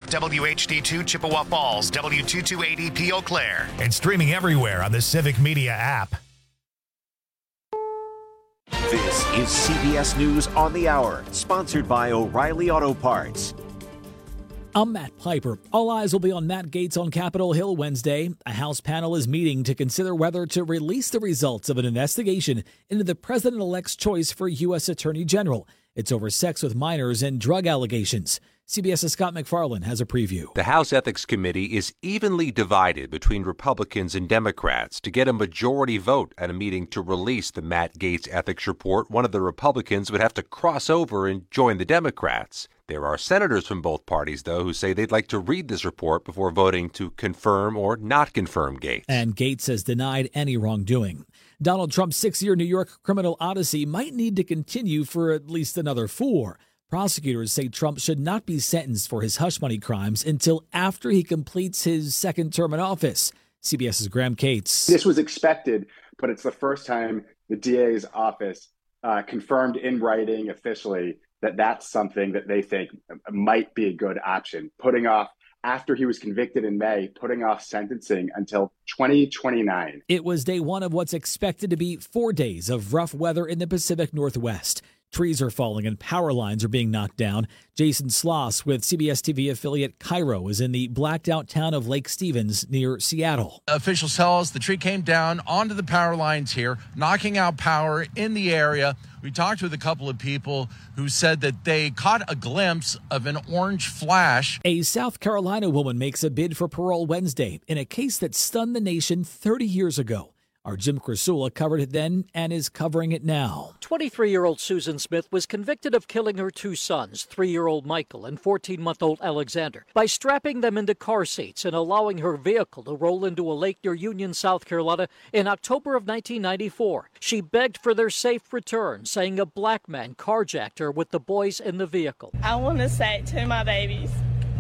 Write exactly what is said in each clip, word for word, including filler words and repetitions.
W H D two Chippewa Falls, W two two eight zero P Eau Claire, and streaming everywhere on the Civic Media app. This is C B S News on the Hour, sponsored by O'Reilly Auto Parts. I'm Matt Piper. All eyes will be on Matt Gaetz on Capitol Hill Wednesday. A House panel is meeting to consider whether to release the results of an investigation into the president-elect's choice for U S Attorney General. It's over sex with minors and drug allegations. CBS's Scott McFarland has a preview. The House Ethics Committee is evenly divided between Republicans and Democrats. To get a majority vote at a meeting to release the Matt Gaetz ethics report, one of the Republicans would have to cross over and join the Democrats. There are senators from both parties, though, who say they'd like to read this report before voting to confirm or not confirm Gaetz. And Gaetz has denied any wrongdoing. Donald Trump's six-year New York criminal odyssey might need to continue for at least another four. Prosecutors say Trump should not be sentenced for his hush money crimes until after he completes his second term in office. CBS's Graham Cates. This was expected, but it's the first time the D A's office uh, confirmed in writing officially that that's something that they think might be a good option. Putting off, after he was convicted in May, putting off sentencing until twenty twenty-nine. It was day one of what's expected to be four days of rough weather in the Pacific Northwest. Trees are falling and power lines are being knocked down. Jason Sloss with C B S T V affiliate Cairo is in the blacked out town of Lake Stevens near Seattle. Officials tell us the tree came down onto the power lines here, knocking out power in the area. We talked with a couple of people who said that they caught a glimpse of an orange flash. A South Carolina woman makes a bid for parole Wednesday in a case that stunned the nation thirty years ago. Our Jim Krasula covered it then and is covering it now. twenty-three-year-old Susan Smith was convicted of killing her two sons, three-year-old Michael and fourteen-month-old Alexander, by strapping them into car seats and allowing her vehicle to roll into a lake near Union, South Carolina in October of nineteen ninety-four. She begged for their safe return, saying a black man carjacked her with the boys in the vehicle. I want to say to my babies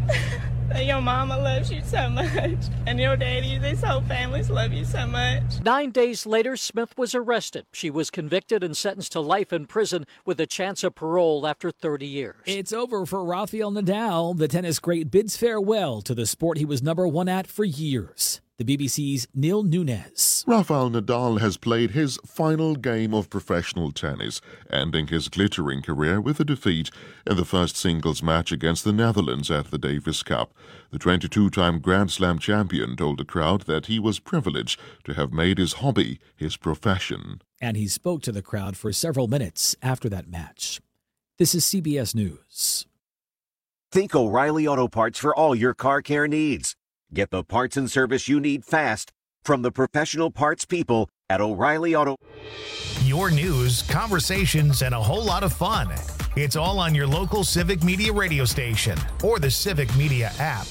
that your mama loves you so much, and your daddy, these whole families love you so much. Nine days later, Smith was arrested. She was convicted and sentenced to life in prison with a chance of parole after thirty years. It's over for Rafael Nadal. The tennis great bids farewell to the sport he was number one at for years. The B B C's Neil Nunes. Rafael Nadal has played his final game of professional tennis, ending his glittering career with a defeat in the first singles match against the Netherlands at the Davis Cup. The twenty-two-time Grand Slam champion told the crowd that he was privileged to have made his hobby his profession. And he spoke to the crowd for several minutes after that match. This is C B S News. Think O'Reilly Auto Parts for all your car care needs. Get the parts and service you need fast from the professional parts people at O'Reilly Auto. Your news, conversations, and a whole lot of fun. It's all on your local Civic Media radio station or the Civic Media app.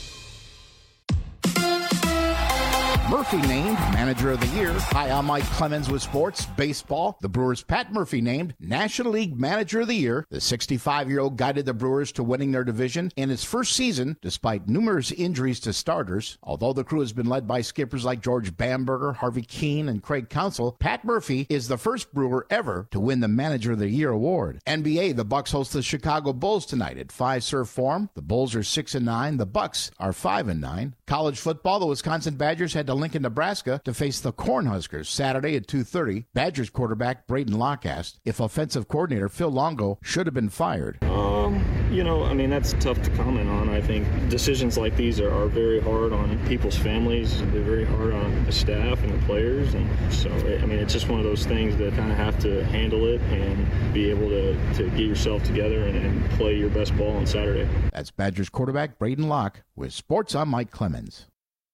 Murphy named Manager of the Year. Hi, I'm Mike Clemens with sports. Baseball. The Brewers' Pat Murphy named National League Manager of the Year. The sixty-five-year-old guided the Brewers to winning their division in his first season, despite numerous injuries to starters. Although the crew has been led by skippers like George Bamberger, Harvey Keene, and Craig Counsell, Pat Murphy is the first Brewer ever to win the Manager of the Year award. N B A, the Bucks host the Chicago Bulls tonight at Fiserv Forum. The Bulls are six and nine. The Bucks are five and nine. College football, the Wisconsin Badgers head to Lincoln, Nebraska to face the Cornhuskers Saturday at two thirty. Badgers quarterback Braden Locke asked if offensive coordinator Phil Longo should have been fired. Um, you know, I mean, that's tough to comment on. I think decisions like these are, are very hard on people's families. They're very hard on the staff and the players. And so, I mean, it's just one of those things that kind of have to handle it and be able to, to get yourself together and, and play your best ball on Saturday. That's Badgers quarterback Braden Locke. With sports, I'm Mike Clemens.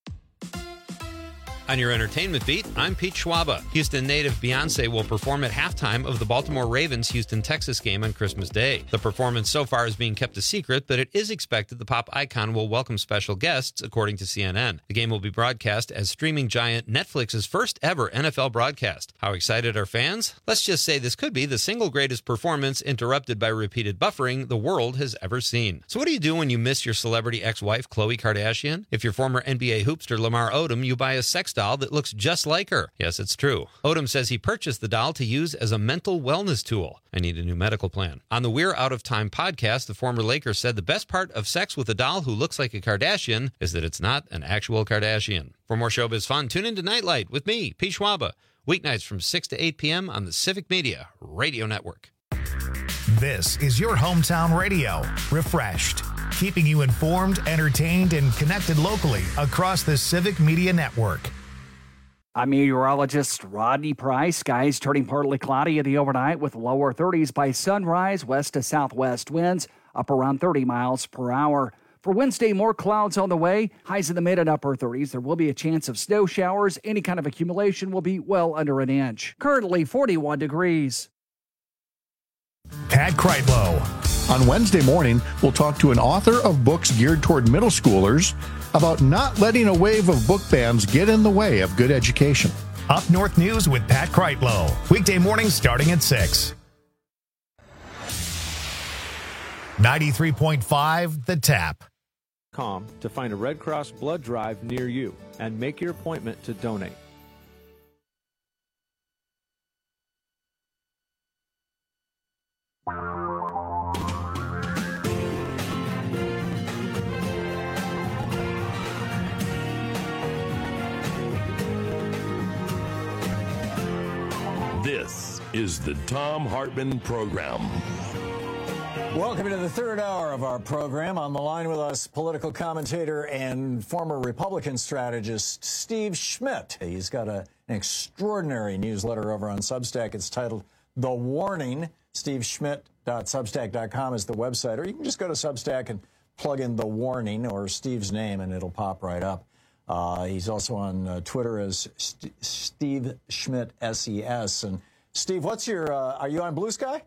On your entertainment beat, I'm Pete Schwaba. Houston native Beyonce will perform at halftime of the Baltimore Ravens-Houston Texas game on Christmas Day. The performance so far is being kept a secret, but it is expected the pop icon will welcome special guests, according to C N N. The game will be broadcast as streaming giant Netflix's first ever N F L broadcast. How excited are fans? Let's just say this could be the single greatest performance, interrupted by repeated buffering, the world has ever seen. So what do you do when you miss your celebrity ex-wife, Khloe Kardashian? If you're former N B A hoopster Lamar Odom, you buy a sex doll that looks just like her. Yes, it's true. Odom says he purchased the doll to use as a mental wellness tool. I need a new medical plan. On the We're Out of Time podcast, the former Laker said the best part of sex with a doll who looks like a Kardashian is that it's not an actual Kardashian. For more showbiz fun, tune into Nightlight with me, Pete Schwaba, weeknights from six to eight p.m. on the Civic Media Radio Network. This is your hometown radio, Refreshed, keeping you informed, entertained, and connected locally across the Civic Media Network. I'm meteorologist Rodney Price. Skies turning partly cloudy in the overnight with lower thirties by sunrise, west to southwest winds up around thirty miles per hour. For Wednesday, more clouds on the way, highs in the mid and upper thirties. There will be a chance of snow showers. Any kind of accumulation will be well under an inch. Currently forty-one degrees. Pat Kreitlow. On Wednesday morning, we'll talk to an author of books geared toward middle schoolers about not letting a wave of book bans get in the way of good education. Up North News with Pat Kreitlow. Weekday mornings starting at six. ninety-three point five The Tap. Com to find a Red Cross blood drive near you and make your appointment to donate. This is the Thom Hartmann Program. Welcome to the third hour of our program. On the line with us, political commentator and former Republican strategist Steve Schmidt. He's got a, an extraordinary newsletter over on Substack. It's titled The Warning. steve schmidt dot substack dot com is the website, or you can just go to Substack and plug in The Warning or Steve's name, and it'll pop right up. Uh, he's also on uh, Twitter as St- Steve Schmidt S E S. And Steve, what's your? Uh, are you on Blue Sky?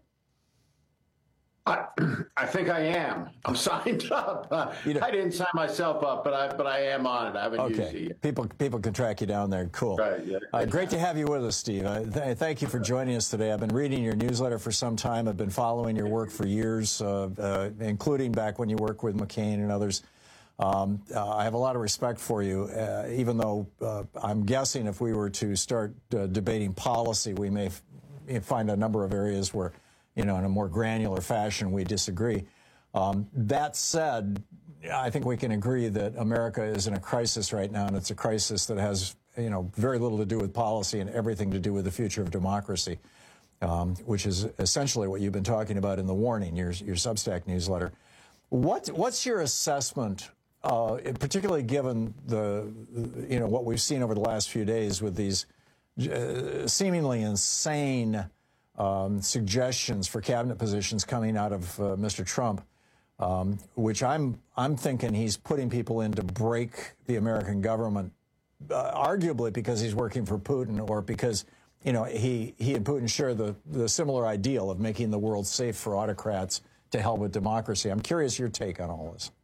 I, I think I am. I'm signed up. Uh, I didn't sign myself up, but I but I am on it. I haven't okay. used it yet. People people can track you down there. Cool. Right. Yeah. Uh, great to have you with us, Steve. Uh, th- thank you for joining us today. I've been reading your newsletter for some time. I've been following your work for years, uh, uh, including back when you worked with McCain and others. Um, uh, I have a lot of respect for you, uh, even though uh, I'm guessing if we were to start uh, debating policy, we may f- find a number of areas where, you know, in a more granular fashion, we disagree. Um, that said, I think we can agree that America is in a crisis right now, and it's a crisis that has, you know, very little to do with policy and everything to do with the future of democracy, um, which is essentially what you've been talking about in The Warning, your, your Substack newsletter. What, what's your assessment, uh, particularly given the, you know, what we've seen over the last few days with these uh, seemingly insane Um, suggestions for cabinet positions coming out of uh, Mister Trump, um, which I'm I'm thinking he's putting people in to break the American government, uh, arguably because he's working for Putin, or because, you know, he he and Putin share the the similar ideal of making the world safe for autocrats to hell with democracy. I'm curious your take on all this.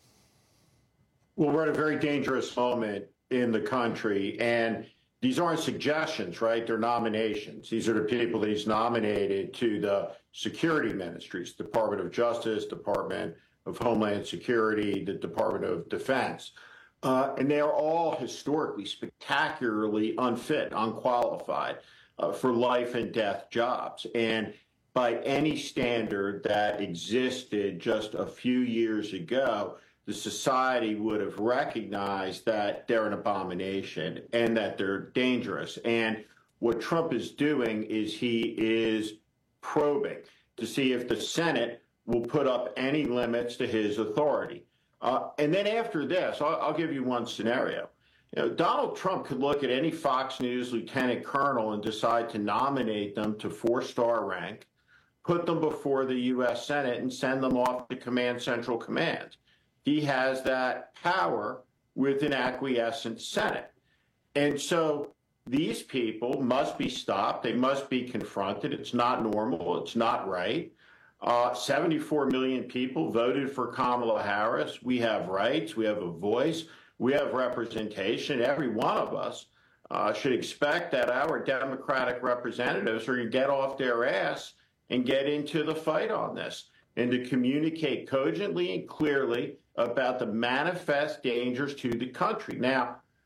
Well, we're at a very dangerous moment in the country, and these aren't suggestions, right? They're nominations. These are the people that he's nominated to the security ministries, Department of Justice, Department of Homeland Security, the Department of Defense. Uh, and they are all historically spectacularly unfit, unqualified uh, for life and death jobs. And by any standard that existed just a few years ago, the society would have recognized that they're an abomination and that they're dangerous. And what Trump is doing is he is probing to see if the Senate will put up any limits to his authority. Uh, and then after this, I'll, I'll give you one scenario. You know, Donald Trump could look at any Fox News lieutenant colonel and decide to nominate them to four-star rank, put them before the U S Senate, and send them off to Command Central Command. He has that power with an acquiescent Senate. And so these people must be stopped. They must be confronted. It's not normal. It's not right. Uh, seventy-four million people voted for Kamala Harris. We have rights. We have a voice. We have representation. Every one of us uh, should expect that our Democratic representatives are going to get off their ass and get into the fight on this, and to communicate cogently and clearly about the manifest dangers to the country. Now,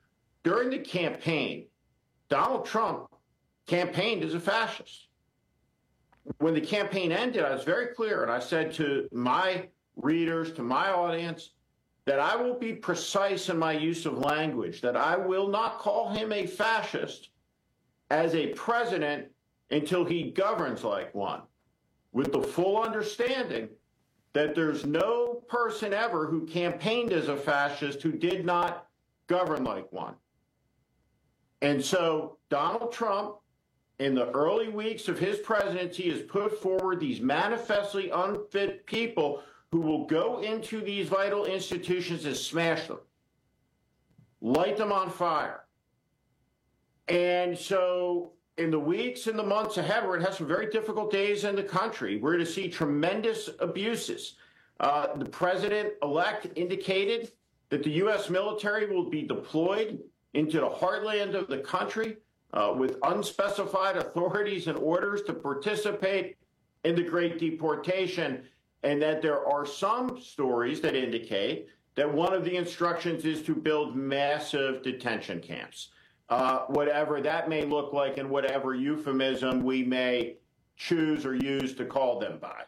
during the campaign, Donald Trump campaigned as a fascist. When the campaign ended, I was very clear, and I said to my readers, to my audience, that I will be precise in my use of language, that I will not call him a fascist as a president until he governs like one, with the full understanding that there's no person ever who campaigned as a fascist who did not govern like one. And so Donald Trump, in the early weeks of his presidency, has put forward these manifestly unfit people who will go into these vital institutions and smash them, light them on fire. And so in the weeks and the months ahead, we're going to have some very difficult days in the country. We're going to see tremendous abuses. Uh, the president-elect indicated that the U S military will be deployed into the heartland of the country uh, with unspecified authorities and orders to participate in the Great Deportation, and that there are some stories that indicate that one of the instructions is to build massive detention camps, uh, whatever that may look like and whatever euphemism we may choose or use to call them by.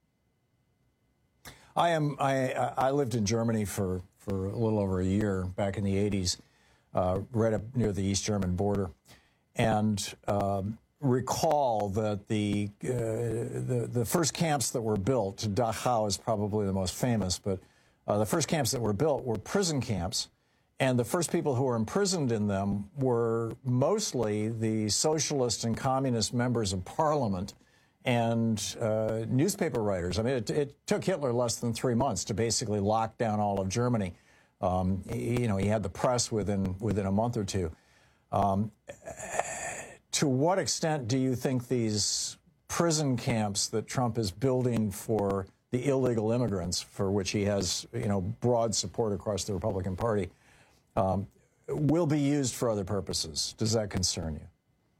I am. I I lived in Germany for, for a little over a year back in the eighties, uh, right up near the East German border, and um, recall that the, uh, the the first camps that were built, Dachau is probably the most famous, but uh, the first camps that were built were prison camps, and the first people who were imprisoned in them were mostly the socialist and communist members of parliament and uh, newspaper writers. I mean, it, it took Hitler less than three months to basically lock down all of Germany. Um, you know, he had the press within within a month or two. Um, to what extent do you think these prison camps that Trump is building for the illegal immigrants, for which he has, you know, broad support across the Republican Party, um, will be used for other purposes? Does that concern you?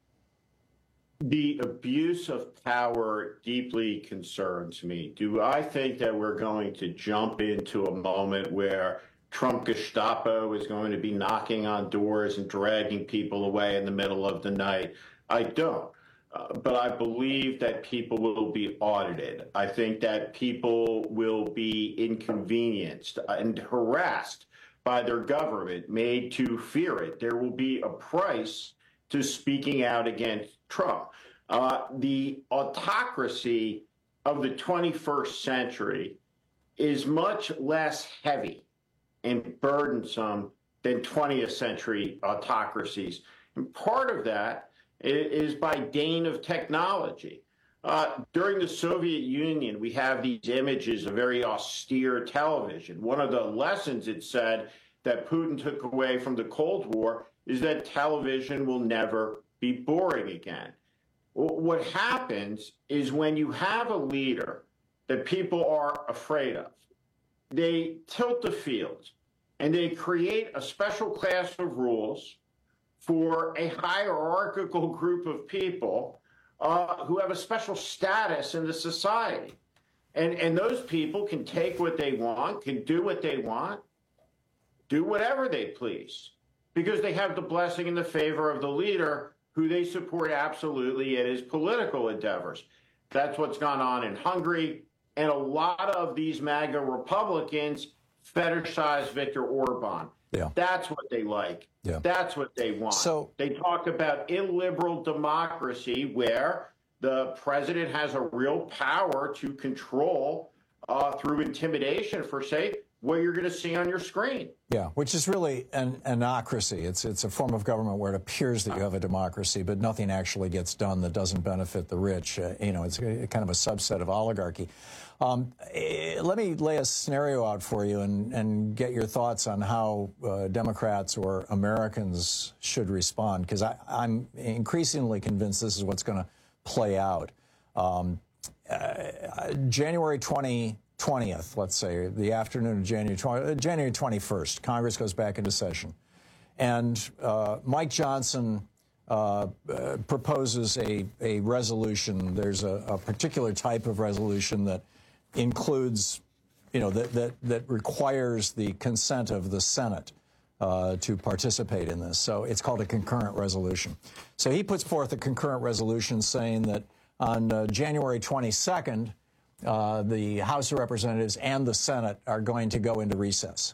The abuse of power deeply concerns me. Do I think that we're going to jump into a moment where Trump Gestapo is going to be knocking on doors and dragging people away in the middle of the night? I don't. Uh, but I believe that people will be audited. I think that people will be inconvenienced and harassed by their government, made to fear it. There will be a price to speaking out against Trump. Uh, the autocracy of the twenty-first century is much less heavy and burdensome than twentieth century autocracies. And part of that is by gain of technology. Uh, during the Soviet Union, we have these images of very austere television. One of the lessons it said that Putin took away from the Cold War is that television will never be boring again. What happens is when you have a leader that people are afraid of, they tilt the field and they create a special class of rules for a hierarchical group of people uh, who have a special status in the society. And, and those people can take what they want, can do what they want, do whatever they please, because they have the blessing and the favor of the leader who they support absolutely in his political endeavors. That's what's gone on in Hungary. And a lot of these MAGA Republicans fetishize Viktor Orban. Yeah. That's what they like. Yeah. That's what they want. So they talk about illiberal democracy where the president has a real power to control uh, through intimidation, for say, what you're going to see on your screen. Yeah, which is really an anocracy. It's it's a form of government where it appears that you have a democracy, but nothing actually gets done that doesn't benefit the rich. Uh, you know, it's a, kind of a subset of oligarchy. Um, eh, let me lay a scenario out for you and, and get your thoughts on how uh, Democrats or Americans should respond, because I'm increasingly convinced this is what's going to play out. Um, uh, January twentieth, let's say, the afternoon of January twentieth, January twenty-first, Congress goes back into session. And uh, Mike Johnson uh, uh, proposes a, a resolution. There's a, a particular type of resolution that includes, you know, that, that, that requires the consent of the Senate uh, to participate in this. So it's called a concurrent resolution. So he puts forth a concurrent resolution saying that on uh, January twenty-second, uh, the House of Representatives and the Senate are going to go into recess.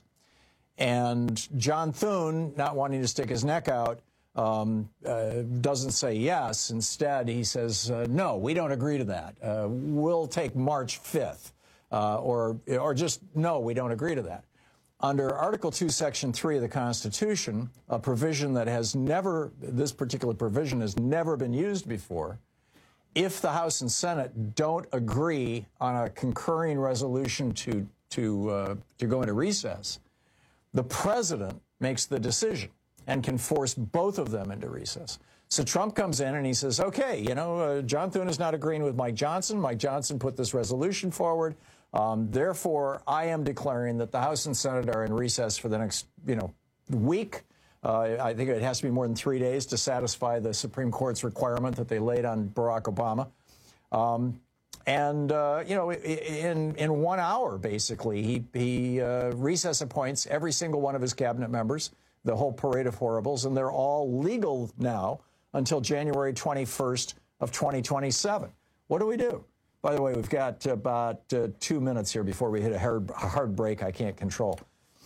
And John Thune, not wanting to stick his neck out, um, uh, doesn't say yes. Instead, he says, uh, no, we don't agree to that. Uh, we'll take March fifth. Uh, or, or just, no, we don't agree to that. Under Article two, Section three of the Constitution, a provision that has never, this particular provision has never been used before, if the House and Senate don't agree on a concurring resolution to, to, uh, to go into recess, the president makes the decision and can force both of them into recess. So Trump comes in and he says, okay, you know, uh, John Thune is not agreeing with Mike Johnson. Mike Johnson put this resolution forward. Um, therefore, I am declaring that the House and Senate are in recess for the next, you know, week. Uh, I think it has to be more than three days to satisfy the Supreme Court's requirement that they laid on Barack Obama. Um, and, uh, you know, in, in one hour, basically, he, he uh, recess appoints every single one of his cabinet members, the whole parade of horribles, and they're all legal now until January twenty-first of twenty twenty-seven. What do we do? By the way, we've got about uh, two minutes here before we hit a hard, hard break I can't control.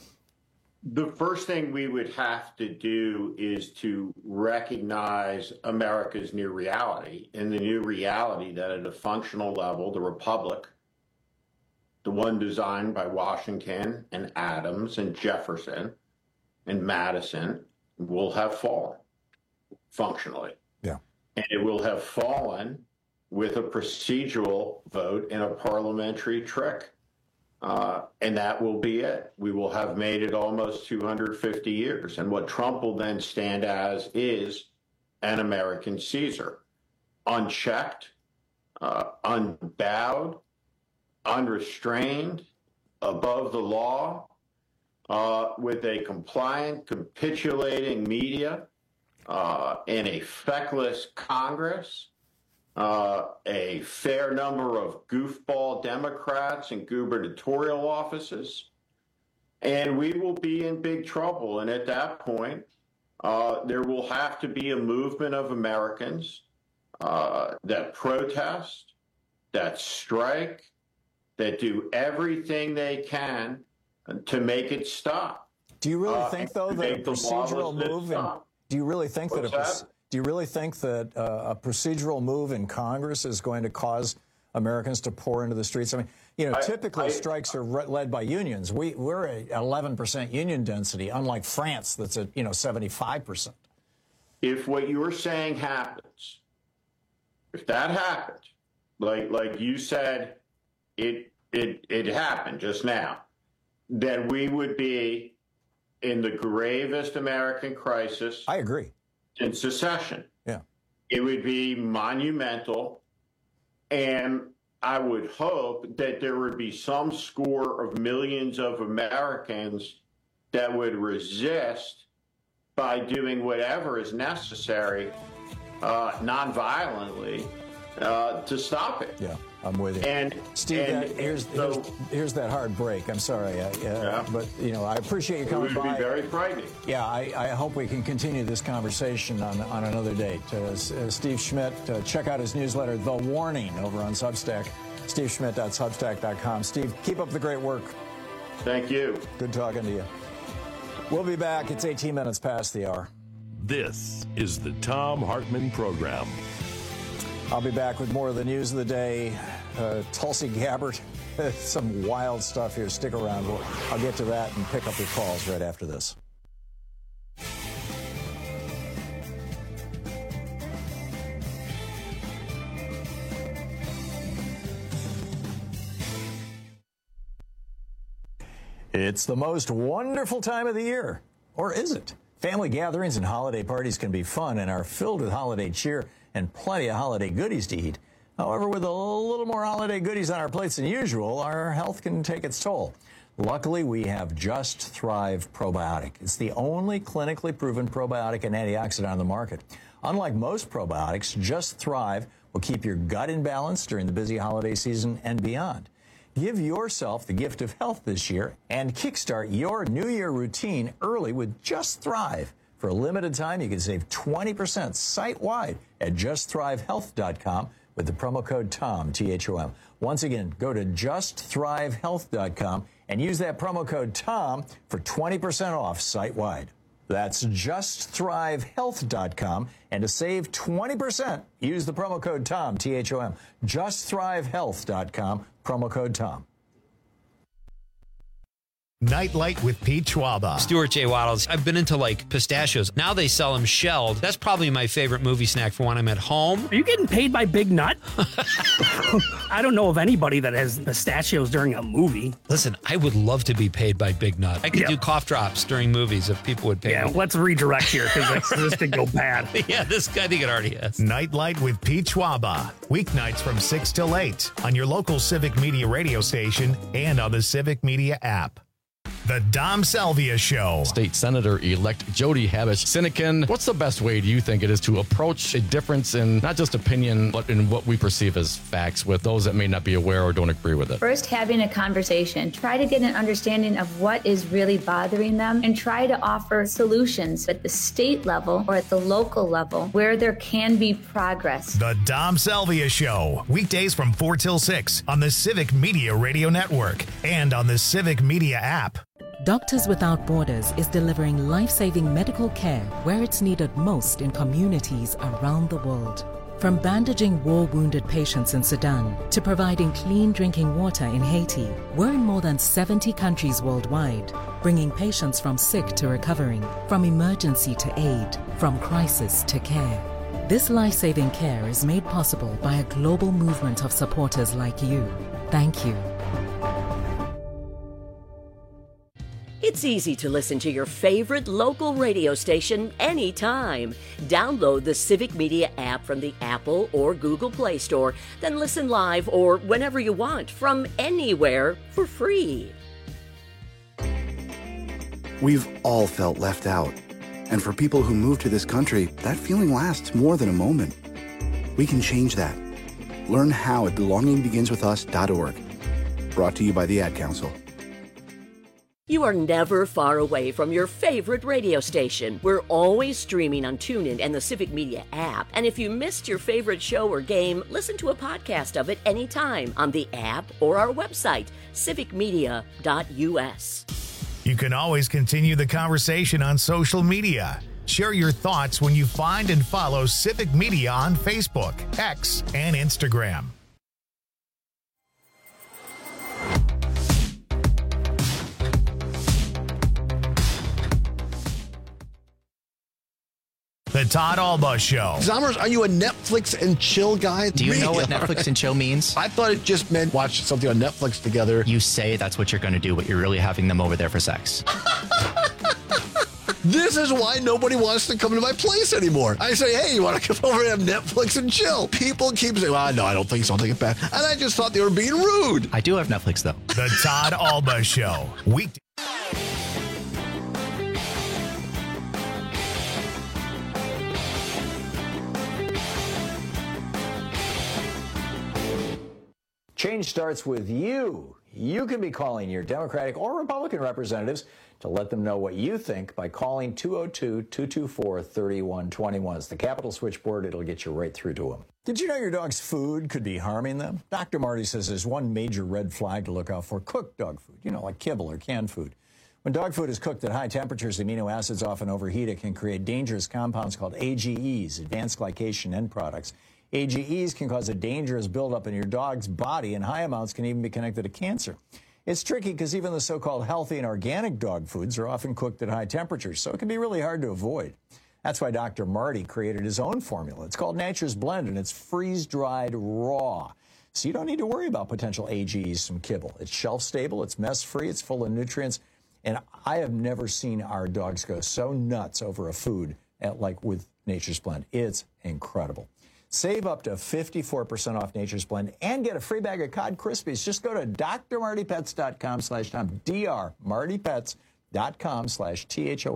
The first thing we would have to do is to recognize America's new reality, and the new reality that at a functional level, the republic, the one designed by Washington and Adams and Jefferson and Madison, will have fallen functionally. Yeah. And it will have fallen with a procedural vote and a parliamentary trick. Uh, and that will be it. We will have made it almost two hundred fifty years. And what Trump will then stand as is an American Caesar, unchecked, uh, unbowed, unrestrained, above the law, uh, with a compliant, capitulating media, uh, and a feckless Congress. Uh, a fair number of goofball Democrats in gubernatorial offices, and we will be in big trouble. And at that point, uh, there will have to be a movement of Americans uh, that protest, that strike, that do everything they can to make it stop. Do you really uh, think, though, that a procedural move? In, do you really think What's that a that? Do you really think that uh, a procedural move in Congress is going to cause Americans to pour into the streets? I mean, you know, I, typically I, strikes are re- led by unions. We, we're at eleven percent union density, unlike France that's at, you know, seventy-five percent. If what you're saying happens, if that happened, like like you said, it it it happened just now, then we would be in the gravest American crisis. I agree. In secession. Yeah. It would be monumental, and I would hope that there would be some score of millions of Americans that would resist by doing whatever is necessary, uh, nonviolently, uh, to stop it. Yeah, I'm with you. And Steve, and, that, here's, so, here's here's that hard break. I'm sorry, I, uh, yeah. but you know I appreciate you coming by. It would by. be very frightening. Yeah, I, I hope we can continue this conversation on on another date. Uh, uh, Steve Schmidt, uh, check out his newsletter, The Warning, over on Substack. steve schmidt dot substack dot com. Steve, keep up the great work. Thank you. Good talking to you. We'll be back. It's eighteen minutes past the hour. This is the Thom Hartmann Program. I'll be back with more of the news of the day. Uh, Tulsi Gabbard, some wild stuff here. Stick around. We'll, I'll get to that and pick up your calls right after this. It's the most wonderful time of the year. Or is it? Family gatherings and holiday parties can be fun and are filled with holiday cheer and plenty of holiday goodies to eat. However, with a little more holiday goodies on our plates than usual, our health can take its toll. Luckily, we have Just Thrive Probiotic. It's the only clinically proven probiotic and antioxidant on the market. Unlike most probiotics, Just Thrive will keep your gut in balance during the busy holiday season and beyond. Give yourself the gift of health this year and kickstart your New Year routine early with Just Thrive. For a limited time, you can save twenty percent site-wide at just thrive health dot com with the promo code TOM, T H O M. Once again, go to just thrive health dot com and use that promo code TOM for twenty percent off site-wide. That's just thrive health dot com. And to save twenty percent, use the promo code TOM, T H O M. just thrive health dot com, promo code TOM. Nightlight with Pete Schwaba. Stuart J. Waddles. I've been into like pistachios. Now they sell them shelled. That's probably my favorite movie snack for when I'm at home. Are you getting paid by Big Nut? I don't know of anybody that has pistachios during a movie. Listen, I would love to be paid by Big Nut. I could Yeah. do cough drops during movies if people would pay Yeah, me. let's redirect here because this did go bad. Yeah, this I think it already has. Nightlight with Pete Schwaba. Weeknights from six till eight on your local Civic Media radio station and on the Civic Media app. The Dom Salvia Show. State Senator-elect Jody Habush-Sinykin, what's the best way do you think it is to approach a difference in not just opinion, but in what we perceive as facts with those that may not be aware or don't agree with it? First, having a conversation. Try to get an understanding of what is really bothering them and try to offer solutions at the state level or at the local level where there can be progress. The Dom Salvia Show. Weekdays from four till six on the Civic Media Radio Network and on the Civic Media app. Doctors Without Borders is delivering life-saving medical care where it's needed most in communities around the world. From bandaging war-wounded patients in Sudan to providing clean drinking water in Haiti, we're in more than seventy countries worldwide, bringing patients from sick to recovering, from emergency to aid, from crisis to care. This life-saving care is made possible by a global movement of supporters like you. Thank you. It's easy to listen to your favorite local radio station anytime. Download the Civic Media app from the Apple or Google Play Store, then listen live or whenever you want from anywhere for free. We've all felt left out. And for people who move to this country, that feeling lasts more than a moment. We can change that. Learn how at belonging begins with us dot org. Brought to you by the Ad Council. You are never far away from your favorite radio station. We're always streaming on TuneIn and the Civic Media app. And if you missed your favorite show or game, listen to a podcast of it anytime on the app or our website, civic media dot U S. You can always continue the conversation on social media. Share your thoughts when you find and follow Civic Media on Facebook, X, and Instagram. The Todd Alba Show. Zommers, are you a Netflix and chill guy? Do you know what Netflix and chill means? I thought it just meant watch something on Netflix together. You say that's what you're going to do, but you're really having them over there for sex. This is why nobody wants to come to my place anymore. I say, hey, you want to come over and have Netflix and chill? People keep saying, well, no, I don't think so. I'll take it back. And I just thought they were being rude. I do have Netflix, though. The Todd Alba Show. Weekday. Change starts with you. You can be calling your Democratic or Republican representatives to let them know what you think by calling two oh two, two two four, three one two one. It's the Capitol switchboard. It'll get you right through to them. Did you know your dog's food could be harming them? Doctor Marty says there's one major red flag to look out for: cooked dog food, you know, like kibble or canned food. When dog food is cooked at high temperatures, amino acids often overheat. It can create dangerous compounds called A G Es, advanced glycation end products. A G Es can cause a dangerous buildup in your dog's body, and high amounts can even be connected to cancer. It's tricky because even the so-called healthy and organic dog foods are often cooked at high temperatures, so it can be really hard to avoid. That's why Doctor Marty created his own formula. It's called Nature's Blend, and it's freeze-dried raw. So you don't need to worry about potential A G Es from kibble. It's shelf-stable, it's mess-free, it's full of nutrients, and I have never seen our dogs go so nuts over a food at, like with Nature's Blend. It's incredible. Save up to fifty-four percent off Nature's Blend and get a free bag of Cod Krispies. Just go to d r marty pets dot com slash Tom, D R marty pets dot com slash T H O M,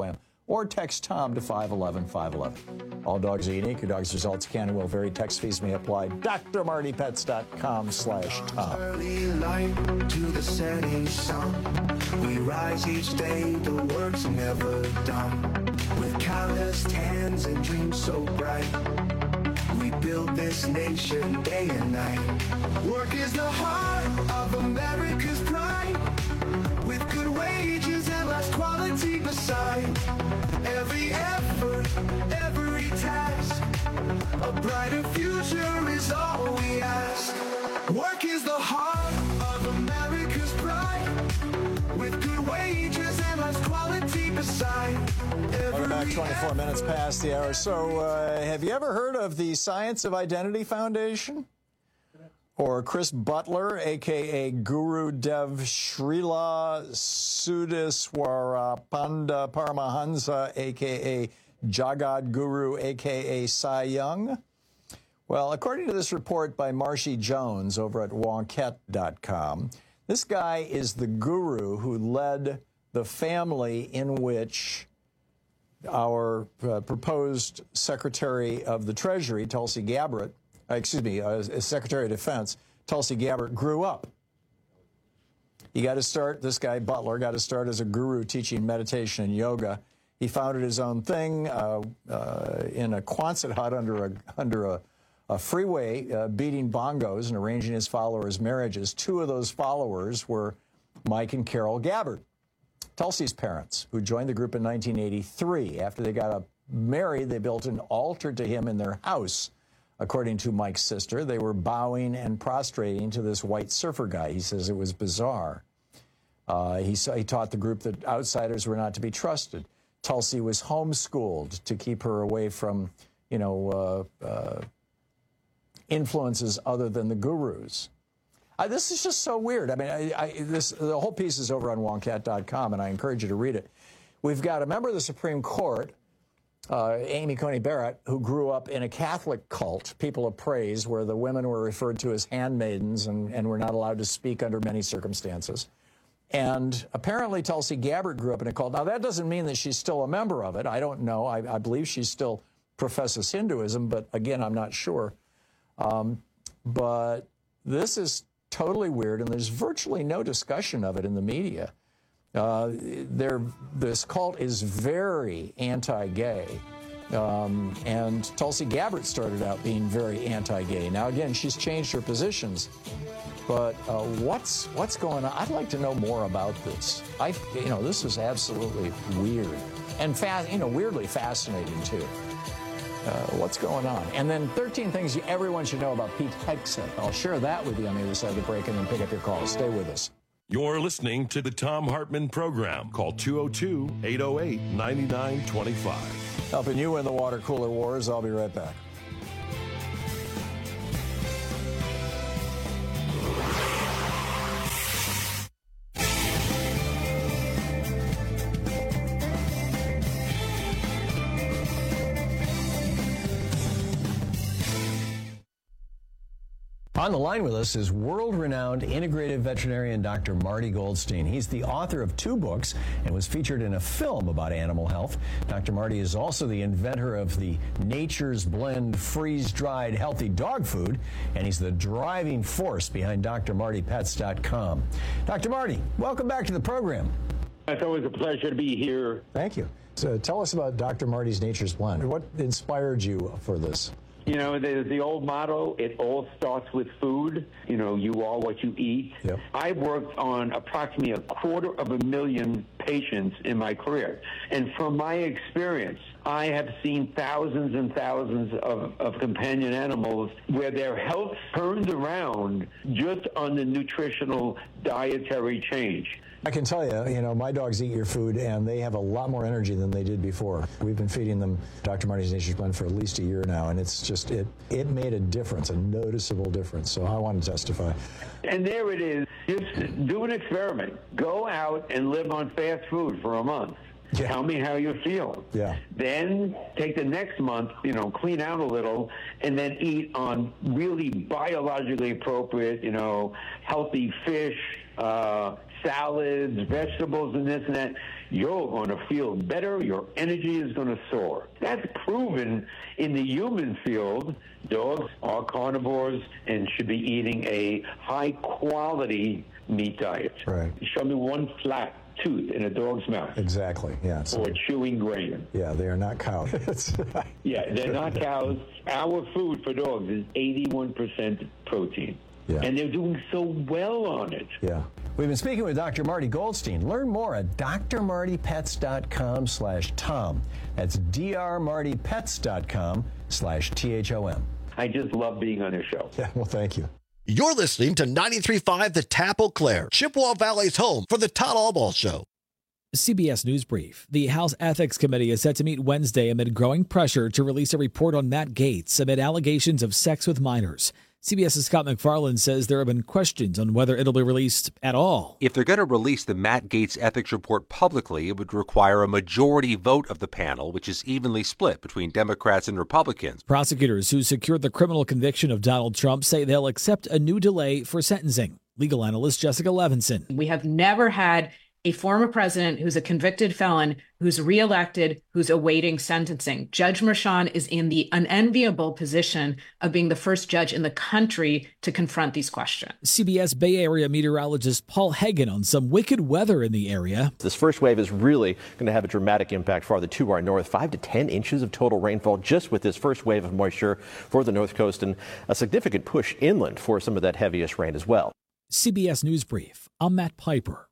or text TOM to five one one, five one one. All dogs are unique. Your dog's results can and will vary. Text fees may apply. D R Marty Pets dot com slash Tom. Early light to the setting sun. We rise each day, the work's never done. With calloused hands and dreams so bright, we build this nation day and night. Work is the heart of America's pride. With good wages and less quality beside. Every effort, every task, a brighter future is all we ask. Work is the heart of America's pride. With good wages and less quality beside. Welcome back, twenty-four minutes past the hour. So, uh, have you ever heard of the Science of Identity Foundation? Or Chris Butler, a k a. Guru Dev Srila Sudiswarapanda Paramahansa, a k a. Jagad Guru, a k a. Cy Young? Well, according to this report by Marshy Jones over at Wonkette dot com, this guy is the guru who led the family in which our uh, proposed Secretary of the Treasury, Tulsi Gabbard, uh, excuse me, uh, Secretary of Defense, Tulsi Gabbard, grew up. He got to start, this guy Butler got to start as a guru teaching meditation and yoga. He founded his own thing uh, uh, in a Quonset hut under a, under a, a freeway, uh, beating bongos and arranging his followers' marriages. Two of those followers were Mike and Carol Gabbard, Tulsi's parents, who joined the group in nineteen eighty-three. After they got married, they built an altar to him in their house. According to Mike's sister, they were bowing and prostrating to this white surfer guy. He says it was bizarre. Uh, he, he taught the group that outsiders were not to be trusted. Tulsi was homeschooled to keep her away from, you know, uh, uh, influences other than the gurus. Uh, this is just so weird. I mean, I, I, this, the whole piece is over on Wonkette dot com, and I encourage you to read it. We've got a member of the Supreme Court, uh, Amy Coney Barrett, who grew up in a Catholic cult, People of Praise, where the women were referred to as handmaidens and, and were not allowed to speak under many circumstances. And apparently Tulsi Gabbard grew up in a cult. Now, that doesn't mean that she's still a member of it. I don't know. I, I believe she still professes Hinduism, but again, I'm not sure. Um, but this is totally weird, and there's virtually no discussion of it in the media. Uh, this cult is very anti-gay, um, and Tulsi Gabbard started out being very anti-gay. Now, again, she's changed her positions, but uh, what's what's going on? I'd like to know more about this. I, you know, this is absolutely weird and fast, you know, weirdly fascinating too. Uh, what's going on? And then thirteen things you, everyone should know about Pete Hegseth. I'll share that with you on the other side of the break and then pick up your calls. Stay with us. You're listening to the Thom Hartmann Program. Call two oh two, eight oh eight, nine nine two five. Helping you win the water cooler wars. I'll be right back. On the line with us is world-renowned integrative veterinarian Doctor Marty Goldstein. He's the author of two books and was featured in a film about animal health. Doctor Marty is also the inventor of the Nature's Blend freeze-dried healthy dog food, and he's the driving force behind D R Marty Pets dot com. Doctor Marty, welcome back to the program. It's always a pleasure to be here. Thank you. So tell us about Doctor Marty's Nature's Blend. What inspired you for this? You know, there's the old motto, it all starts with food. You know, you are what you eat. Yep. I've worked on approximately a quarter of a million patients in my career. And from my experience, I have seen thousands and thousands of, of companion animals where their health turned around just on the nutritional dietary change. I can tell you, you know, my dogs eat your food, and they have a lot more energy than they did before. We've been feeding them Doctor Marty's Nature's Blend for at least a year now, and it's just, it, it made a difference, a noticeable difference. So I want to testify. And there it is. Just do an experiment. Go out and live on fast food for a month. Yeah. Tell me how you feel. Yeah. Then take the next month, you know, clean out a little, and then eat on really biologically appropriate, you know, healthy fish, uh, salads, vegetables, and this and that, you're going to feel better. Your energy is going to soar. That's proven in the human field. Dogs are carnivores and should be eating a high-quality meat diet. Right. Show me one flat tooth in a dog's mouth. Exactly, yeah. Or chewing grain. Yeah, they are not cows. Yeah, they're not cows. Our food for dogs is eighty-one percent protein. Yeah. And they're doing so well on it. Yeah. We've been speaking with Doctor Marty Goldstein. Learn more at d r marty pets dot com slash tom. That's d r marty pets dot com slash T H O M. I just love being on your show. Yeah, well, thank you. You're listening to ninety-three point five The Tap Eau Claire, Chippewa Valley's home for the Todd Albaugh Show. C B S News Brief. The House Ethics Committee is set to meet Wednesday amid growing pressure to release a report on Matt Gaetz amid allegations of sex with minors. CBS's Scott McFarland says there have been questions on whether it'll be released at all. If they're going to release the Matt Gaetz ethics report publicly, it would require a majority vote of the panel, which is evenly split between Democrats and Republicans. Prosecutors who secured the criminal conviction of Donald Trump say they'll accept a new delay for sentencing. Legal analyst Jessica Levinson. We have never had a former president who's a convicted felon, who's reelected, who's awaiting sentencing. Judge Merchan is in the unenviable position of being the first judge in the country to confront these questions. C B S Bay Area meteorologist Paul Hagen on some wicked weather in the area. This first wave is really going to have a dramatic impact farther to our north. Five to ten inches of total rainfall just with this first wave of moisture for the north coast, and a significant push inland for some of that heaviest rain as well. C B S News Brief. I'm Matt Piper.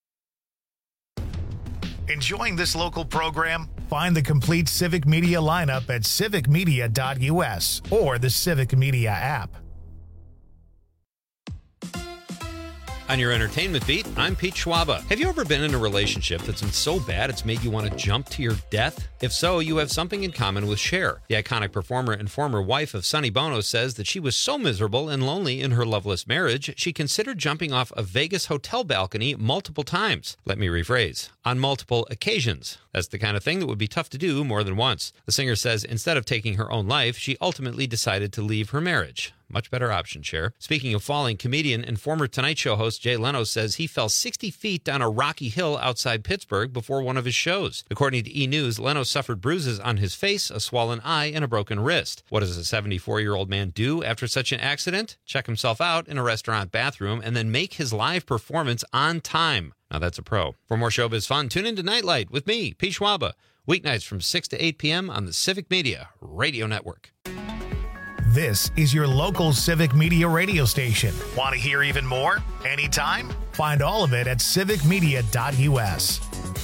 Enjoying this local program? Find the complete Civic Media lineup at civic media dot u s or the Civic Media app. On your entertainment beat, I'm Pete Schwaba. Have you ever been in a relationship that's been so bad it's made you want to jump to your death? If so, you have something in common with Cher. The iconic performer and former wife of Sonny Bono says that she was so miserable and lonely in her loveless marriage, she considered jumping off a Vegas hotel balcony multiple times. Let me rephrase, on multiple occasions. That's the kind of thing that would be tough to do more than once. The singer says instead of taking her own life, she ultimately decided to leave her marriage. Much better option, Cher. Speaking of falling, comedian and former Tonight Show host Jay Leno says he fell sixty feet down a rocky hill outside Pittsburgh before one of his shows. According to E! News, Leno suffered bruises on his face, a swollen eye, and a broken wrist. What does a seventy-four-year-old man do after such an accident? Check himself out in a restaurant bathroom and then make his live performance on time. Now that's a pro. For more showbiz fun, tune into Nightlight with me, Pete Schwaba, weeknights from six to eight p.m. on the Civic Media Radio Network. This is your local Civic Media radio station. Want to hear even more? Anytime? Find all of it at civic media dot u s.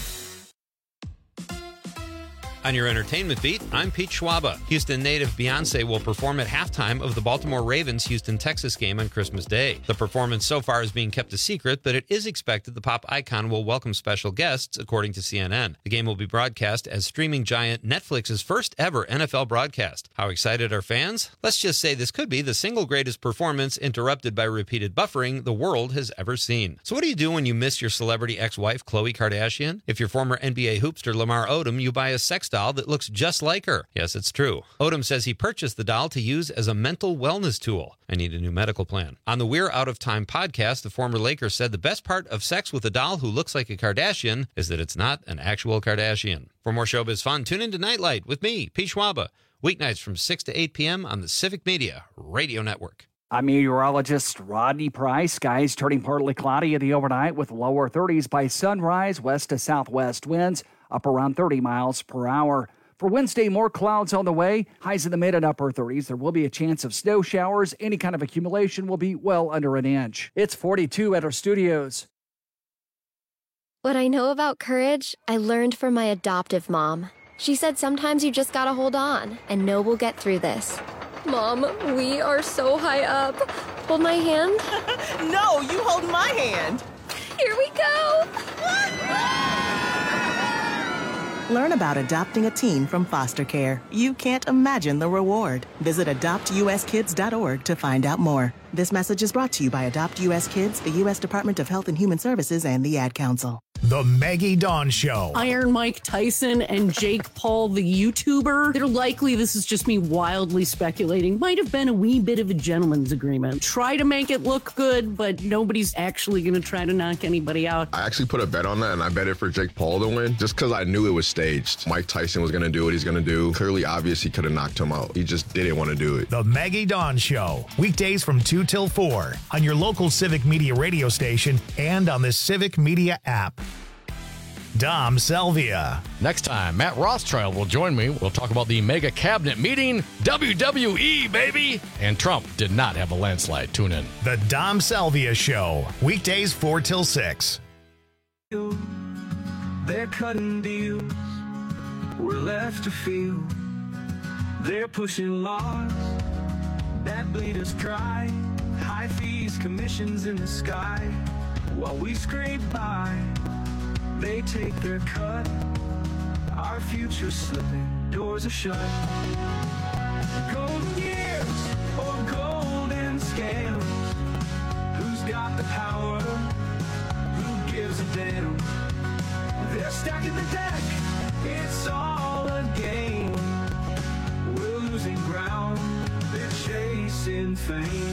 On your entertainment beat, I'm Pete Schwaba. Houston native Beyonce will perform at halftime of the Baltimore Ravens Houston Texas game on Christmas Day. The performance so far is being kept a secret, but it is expected the pop icon will welcome special guests, according to C N N. The game will be broadcast as streaming giant Netflix's first ever N F L broadcast. How excited are fans? Let's just say this could be the single greatest performance interrupted by repeated buffering the world has ever seen. So what do you do when you miss your celebrity ex-wife Khloe Kardashian? If you're former N B A hoopster Lamar Odom, you buy a sex doll that looks just like her. Yes, it's true. Odom says he purchased the doll to use as a mental wellness tool. I need a new medical plan. On the We're Out of Time podcast, the former Laker said the best part of sex with a doll who looks like a Kardashian is that it's not an actual Kardashian. For more showbiz fun, tune into Nightlight with me, Pete Schwaba, weeknights from six to eight p.m. on the Civic Media Radio Network. I'm meteorologist Rodney Price. Skies turning partly cloudy in the overnight with lower thirties by sunrise, west to southwest winds up around thirty miles per hour. For Wednesday, more clouds on the way. Highs in the mid and upper thirties. There will be a chance of snow showers. Any kind of accumulation will be well under an inch. It's forty-two at our studios. What I know about courage, I learned from my adoptive mom. She said sometimes you just gotta hold on and know we'll get through this. Mom, we are so high up. Hold my hand. No, you hold my hand. Here we go. Learn about adopting a teen from foster care. You can't imagine the reward. Visit adopt u s kids dot org to find out more. This message is brought to you by Adopt U S Kids, the U S Department of Health and Human Services, and the Ad Council. The Maggie Dawn Show. Iron Mike Tyson and Jake Paul, the YouTuber, they're likely, this is just me wildly speculating, might have been a wee bit of a gentleman's agreement. Try to make it look good, but nobody's actually going to try to knock anybody out. I actually put a bet on that, and I bet it for Jake Paul to win, just because I knew it was staged. Mike Tyson was going to do what he's going to do. Clearly, obvious, he could have knocked him out. He just didn't want to do it. The Maggie Dawn Show. Weekdays from two till four on your local Civic Media radio station and on the Civic Media app. Dom Salvia. Next time, Matt Rothschild will join me. We'll talk about the mega cabinet meeting, W W E, baby. And Trump did not have a landslide. Tune in. The Dom Salvia Show. Weekdays four till six. They're cutting deals. We're left to feel. They're pushing laws that bleed us dry. High fees, commissions in the sky. While we scrape by, they take their cut. Our future's slipping, doors are shut. Golden years or golden scales. Who's got the power? Who gives a damn? They're stacking the deck. It's all a game. We're losing ground. They're chasing fame.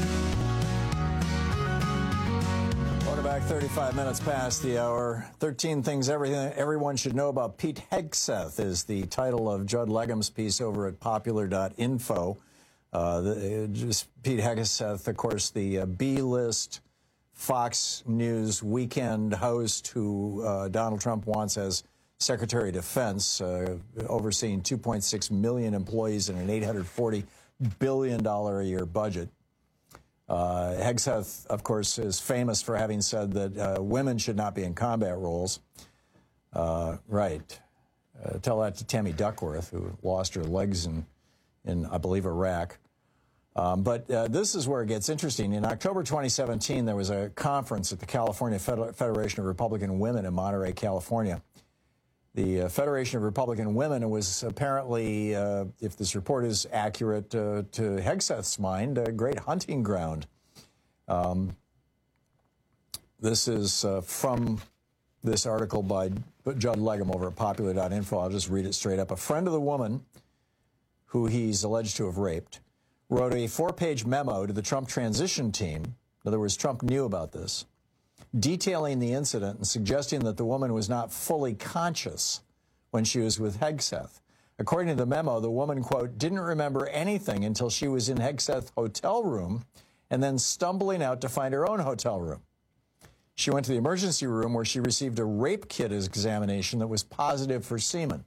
Back thirty-five minutes past the hour. thirteen things everything everyone should know about Pete Hegseth is the title of Judd Legum's piece over at popular dot info. Uh, the, just Pete Hegseth, of course, the uh, B-list Fox News weekend host who uh, Donald Trump wants as Secretary of Defense, uh, overseeing two point six million employees and an eight hundred forty billion dollars a year budget. Uh, Hegseth, of course, is famous for having said that uh, women should not be in combat roles. Uh, right. Uh, tell that to Tammy Duckworth, who lost her legs in, in I believe, Iraq. Um, but uh, this is where it gets interesting. In October twenty seventeen, there was a conference at the California Feder- Federation of Republican Women in Monterey, California. The uh, Federation of Republican Women was apparently, uh, if this report is accurate uh, to Hegseth's mind, a great hunting ground. Um, this is uh, from this article by Judd Legum over at popular dot info. I'll just read it straight up. A friend of the woman who he's alleged to have raped wrote a four-page memo to the Trump transition team. In other words, Trump knew about this, detailing the incident and suggesting that the woman was not fully conscious when she was with Hegseth. According to the memo, the woman, quote, didn't remember anything until she was in Hegseth's hotel room and then stumbling out to find her own hotel room. She went to the emergency room where she received a rape kit examination that was positive for semen.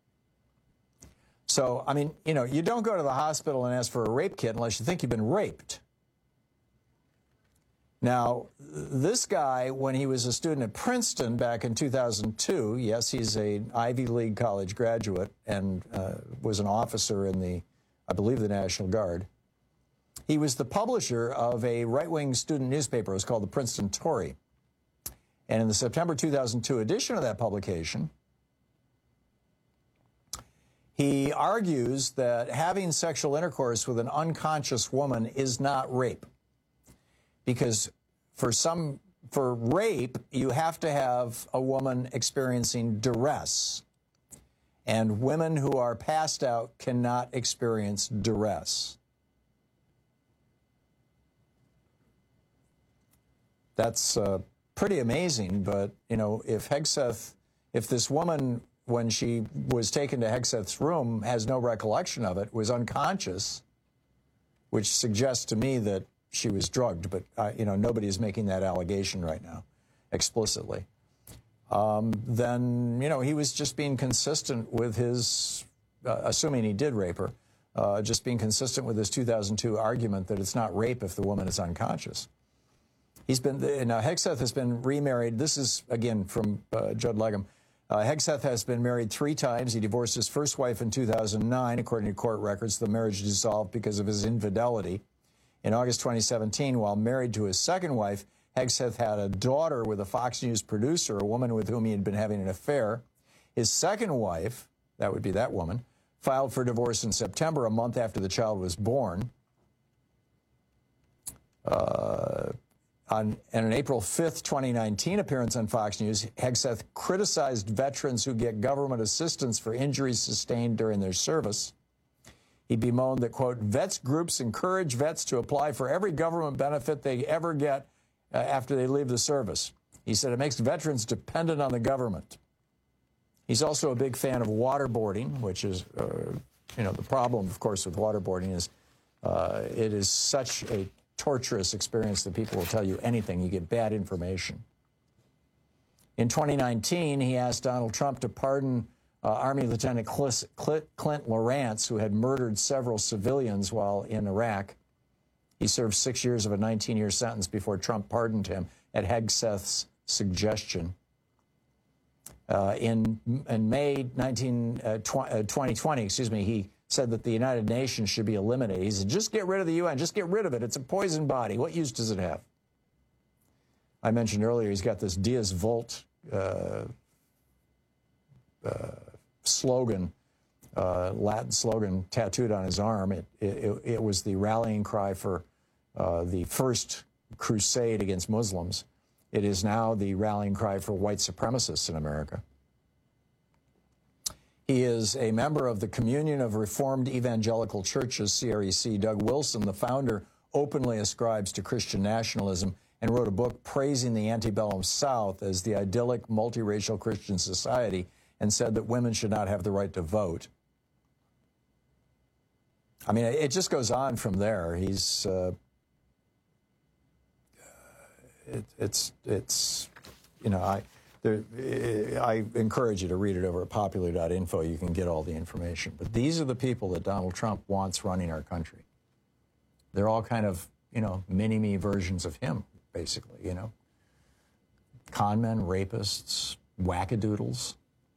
So, I mean, you know, you don't go to the hospital and ask for a rape kit unless you think you've been raped. Now, this guy, when he was a student at Princeton back in two thousand two, yes, he's an Ivy League college graduate and uh, was an officer in the, I believe, the National Guard. He was the publisher of a right-wing student newspaper. It was called the Princeton Tory. And in the September two thousand two edition of that publication, he argues that having sexual intercourse with an unconscious woman is not rape. Because for some, for rape, you have to have a woman experiencing duress. And women who are passed out cannot experience duress. That's uh, pretty amazing, but, you know, if Hegseth, if this woman, when she was taken to Hegseth's room, has no recollection of it, was unconscious, which suggests to me that she was drugged, but, uh, you know, nobody is making that allegation right now, explicitly. Um, then, you know, he was just being consistent with his, uh, assuming he did rape her, uh, just being consistent with his two thousand two argument that it's not rape if the woman is unconscious. He's been, now Hegseth has been remarried. This is, again, from uh, Judd Legum. Uh, Hegseth has been married three times. He divorced his first wife in two thousand nine, according to court records. The marriage dissolved because of his infidelity. In August twenty seventeen, while married to his second wife, Hegseth had a daughter with a Fox News producer, a woman with whom he had been having an affair. His second wife, that would be that woman, filed for divorce in September, a month after the child was born. Uh, On, in an April fifth, twenty nineteen appearance on Fox News, Hegseth criticized veterans who get government assistance for injuries sustained during their service. He bemoaned that, quote, vets groups encourage vets to apply for every government benefit they ever get uh, after they leave the service. He said it makes veterans dependent on the government. He's also a big fan of waterboarding, which is, uh, you know, the problem, of course, with waterboarding is uh, it is such a torturous experience that people will tell you anything. You get bad information. In twenty nineteen, he asked Donald Trump to pardon uh, Army Lieutenant Clint Lawrence, who had murdered several civilians while in Iraq. He served six years of a nineteen-year sentence before Trump pardoned him at Hegseth's suggestion. Uh, in, in May nineteen, uh, twenty twenty, excuse me, he said that the United Nations should be eliminated. He said, just get rid of the U N, just get rid of it. It's a poison body. What use does it have? I mentioned earlier he's got this Dies Volt uh, uh, slogan, uh, Latin slogan tattooed on his arm. It, it, it was the rallying cry for uh, the first crusade against Muslims. It is now the rallying cry for white supremacists in America. He is a member of the Communion of Reformed Evangelical Churches, C R E C. Doug Wilson, the founder, openly ascribes to Christian nationalism and wrote a book praising the antebellum South as the idyllic, multiracial Christian society and said that women should not have the right to vote. I mean, it just goes on from there. He's... Uh, it, it's, it's, you know, I... There, I encourage you to read it over at popular dot info. You can get all the information. But these are the people that Donald Trump wants running our country. They're all kind of, you know, mini-me versions of him, basically, you know. Con men, rapists, wackadoodles.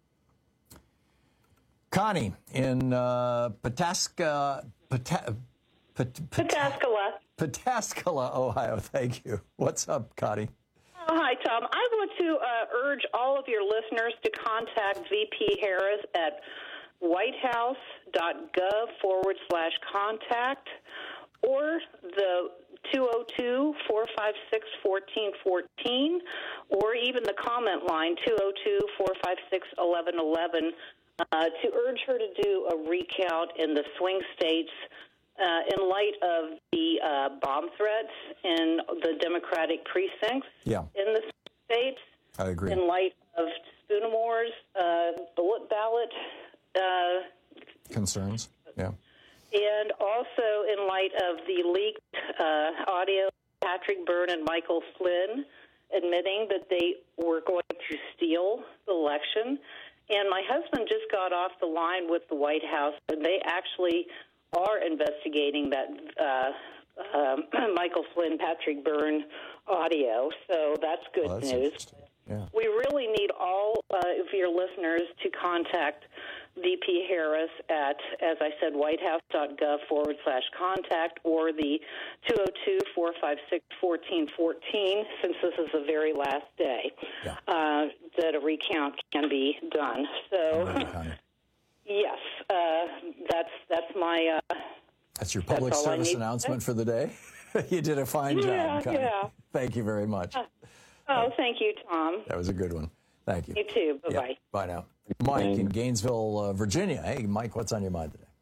Connie in uh, Pataska, Pata, Pat, Pat, Pataskala. Pataskala, Ohio. Thank you. What's up, Connie? Oh, hi, Tom. I want to uh, urge all of your listeners to contact V P Harris at whitehouse.gov forward slash contact or the two oh two, four five six, one four one four or even the comment line two oh two, four five six, one one one one uh, to urge her to do a recount in the swing states Uh, in light of the uh, bomb threats in the Democratic precincts yeah. in the states. I agree. In light of Spoonamore's uh, bullet ballot uh, concerns, yeah. And also in light of the leaked uh, audio of Patrick Byrne and Michael Flynn admitting that they were going to steal the election. And my husband just got off the line with the White House, and they actually are investigating that uh, uh, Michael Flynn, Patrick Byrne audio. So that's good well, that's news. Yeah. We really need all uh, of your listeners to contact V P Harris at, as I said, whitehouse.gov forward slash contact or the two oh two, four five six, one four one four since this is the very last day yeah. uh, that a recount can be done. So. Right, yes, uh, that's that's my. Uh, that's your public that's service announcement for the day. You did a fine yeah, job, Connie. Yeah. Thank you very much. Uh, oh, thank you, Tom. That was a good one. Thank you. You too. Bye bye. Yeah, bye now. Mike in Gainesville, uh, Virginia. Hey, Mike, what's on your mind today?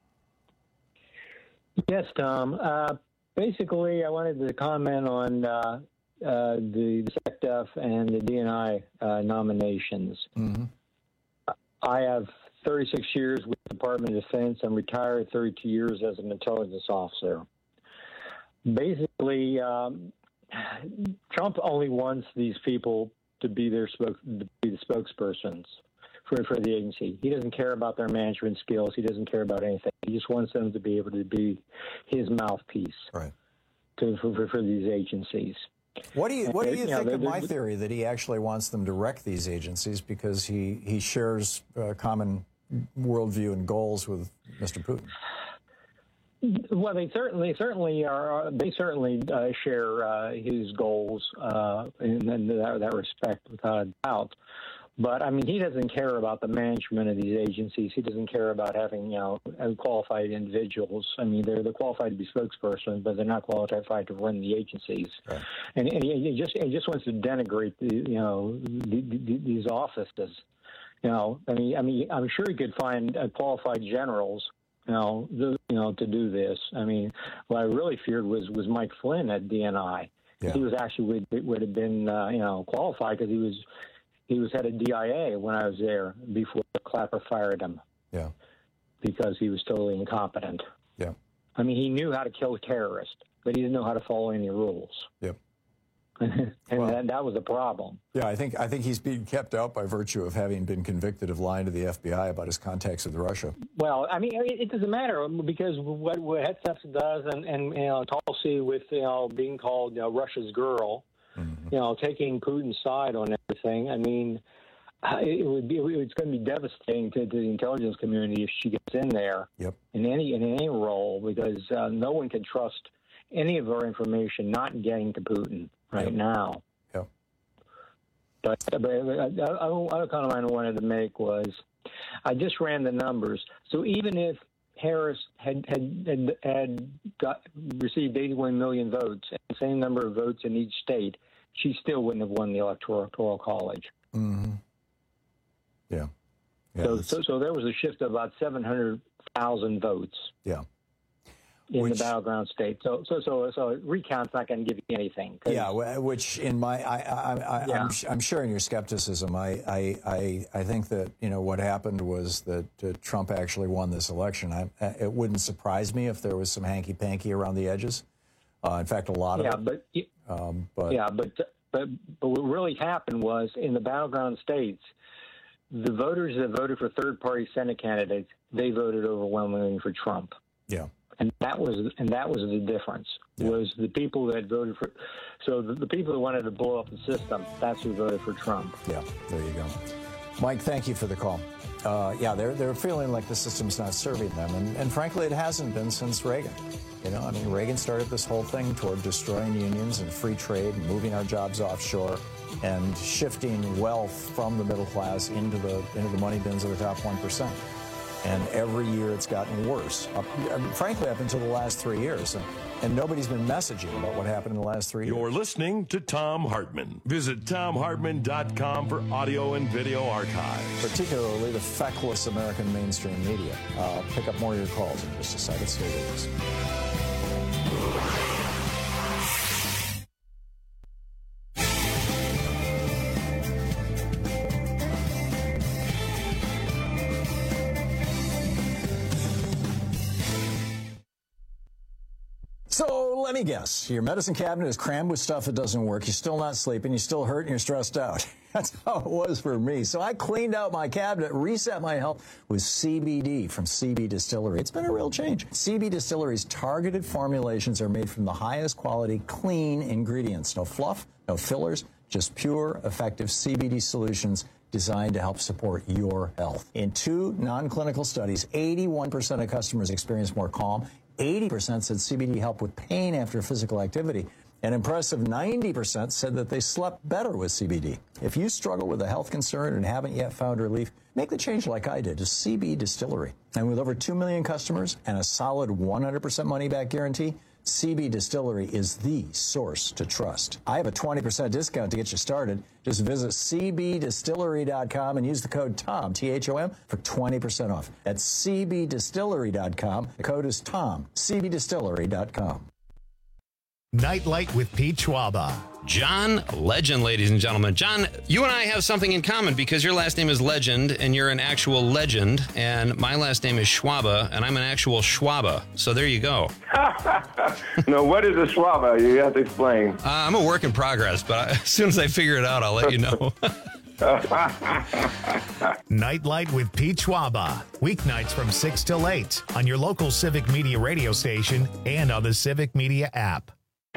Yes, Tom. Uh, basically, I wanted to comment on uh, uh, the SecDef and the D and I uh, nominations. Mm-hmm. I have thirty-six years with the Department of Defense. I'm retired thirty-two years as an intelligence officer. Basically, um, Trump only wants these people to be their spoke, to be the spokespersons for, for the agency. He doesn't care about their management skills. He doesn't care about anything. He just wants them to be able to be his mouthpiece right. to, for, for these agencies. What do you What do you, you think know, of my theory that he actually wants them to wreck these agencies because he he shares a common worldview and goals with Mister Putin? Well, they certainly certainly are. They certainly uh, share uh, his goals uh, in, in that, that respect, without a doubt. But, I mean, he doesn't care about the management of these agencies. He doesn't care about having, you know, qualified individuals. I mean, they're, they're qualified to be spokespersons, but they're not qualified to run the agencies. Right. And, and he, he, just, he just wants to denigrate, the, you know, the, the, these offices. You know, I mean, I mean, I'm sure he could find uh, qualified generals, you know, the, you know, to do this. I mean, what I really feared was, was Mike Flynn at D N I. Yeah. He was actually would, would have been, uh, you know, qualified because he was he was head of D I A when I was there before Clapper fired him. Yeah. Because he was totally incompetent. Yeah. I mean, he knew how to kill terrorists, but he didn't know how to follow any rules. Yep. and well, that, that was a problem. Yeah, I think I think he's being kept out by virtue of having been convicted of lying to the F B I about his contacts with Russia. Well, I mean, it, it doesn't matter because what, what Hegseth does, and, and you know, Tulsi with you know being called you know, Russia's girl, mm-hmm. you know, taking Putin's side on everything. I mean, it would be it's going to be devastating to, to the intelligence community if she gets in there. Yep. In any in any role, because uh, no one can trust any of our information not getting to Putin right yep. now. Yeah. But, but the other comment I wanted to make was, I just ran the numbers. So even if Harris had had had, had got received eighty-one million votes and the same number of votes in each state, she still wouldn't have won the Electoral College. Mm-hmm. Yeah. yeah so, so so there was a shift of about seven hundred thousand votes. Yeah. In which, the battleground state, so so so so recount's not going to give you anything. Yeah, which in my, I, I, I, yeah. I'm, I'm sharing your skepticism. I, I, I, I think that you know what happened was that uh, Trump actually won this election. I, it wouldn't surprise me if there was some hanky panky around the edges. Uh, in fact, a lot of yeah, it. But, um, but yeah, but but but what really happened was in the battleground states, the voters that voted for third-party Senate candidates, they voted overwhelmingly for Trump. Yeah. And that was and that was the difference. Yeah. Was the people that voted for, so the, the people who wanted to blow up the system, that's who voted for Trump. Yeah, there you go. Mike, thank you for the call. Uh, yeah, they're they're feeling like the system's not serving them, and, and frankly, it hasn't been since Reagan. You know, I mean, Reagan started this whole thing toward destroying unions and free trade, and moving our jobs offshore, and shifting wealth from the middle class into the into the money bins of the top one percent. And every year it's gotten worse, up, frankly, up until the last three years. And, and nobody's been messaging about what happened in the last three years. You're listening to Thom Hartmann. Visit Thom Hartmann dot com for audio and video archives. Particularly the feckless American mainstream media. I'll pick up more of your calls in just a second. Stay with us. So let me guess, your medicine cabinet is crammed with stuff that doesn't work. You're still not sleeping. You're still hurt and you're stressed out. That's how it was for me. So I cleaned out my cabinet, reset my health with C B D from C B Distillery. It's been a real change. C B Distillery's targeted formulations are made from the highest quality, clean ingredients. No fluff, no fillers, just pure, effective C B D solutions designed to help support your health. In two non-clinical studies, eighty-one percent of customers experienced more calm. eighty percent said C B D helped with pain after physical activity. An impressive ninety percent said that they slept better with C B D. If you struggle with a health concern and haven't yet found relief, make the change like I did to C B Distillery. And with over two million customers and a solid one hundred percent money-back guarantee, C B Distillery is the source to trust. I have a twenty percent discount to get you started. Just visit C B distillery dot com and use the code TOM, T H O M, for twenty percent off. That's C B distillery dot com. The code is TOM, C B distillery dot com. Nightlight with Pete Schwaba. John Legend, ladies and gentlemen. John, you and I have something in common because your last name is Legend and you're an actual legend, and my last name is Schwaba and I'm an actual Schwaba. So there you go. No, what is a Schwaba? You have to explain. Uh, I'm a work in progress, but I, as soon as I figure it out, I'll let you know. Nightlight with Pete Schwaba. Weeknights from six till eight on your local Civic Media radio station and on the Civic Media app.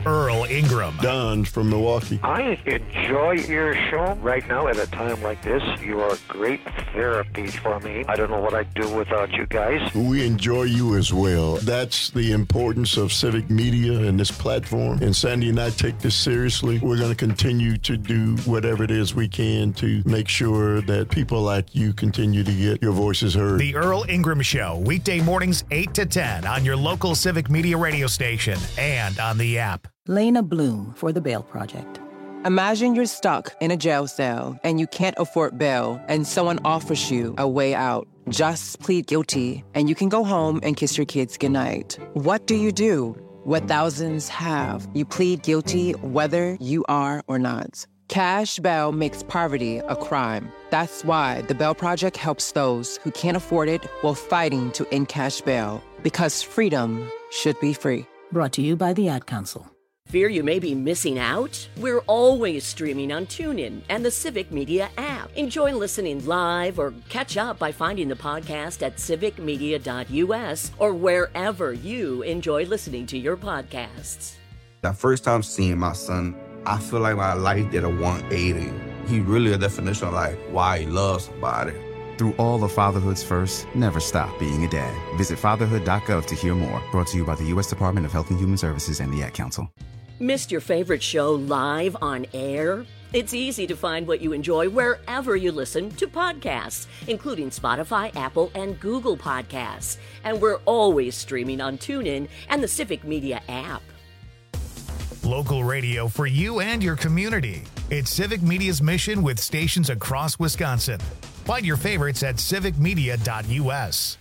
Earl Ingram. Don from Milwaukee. I enjoy your show. Right now, at a time like this, you are great therapy for me. I don't know what I'd do without you guys. We enjoy you as well. That's the importance of civic media and this platform. And Sandy and I take this seriously. We're going to continue to do whatever it is we can to make sure that people like you continue to get your voices heard. The Earl Ingram Show, weekday mornings eight to ten on your local civic media radio station and on the app. Lena Bloom for the Bail Project. Imagine you're stuck in a jail cell and you can't afford bail and someone offers you a way out. Just plead guilty and you can go home and kiss your kids goodnight. What do you do? What thousands have. You plead guilty whether you are or not. Cash bail makes poverty a crime. That's why the Bail Project helps those who can't afford it while fighting to end cash bail. Because freedom should be free. Brought to you by the Ad Council. Fear you may be missing out? We're always streaming on TuneIn and the Civic Media app. Enjoy listening live or catch up by finding the podcast at civic media dot u s or wherever you enjoy listening to your podcasts. The first time seeing my son, I feel like my life did a one eighty. He really a definition of like why he loves somebody. Through all of fatherhood's first, never stop being a dad. Visit fatherhood dot gov to hear more. Brought to you by the U S Department of Health and Human Services and the Ad Council. Missed your favorite show live on air? It's easy to find what you enjoy wherever you listen to podcasts, including Spotify, Apple, and Google Podcasts. And we're always streaming on TuneIn and the Civic Media app. Local radio for you and your community. It's Civic Media's mission with stations across Wisconsin. Find your favorites at civic media dot u s.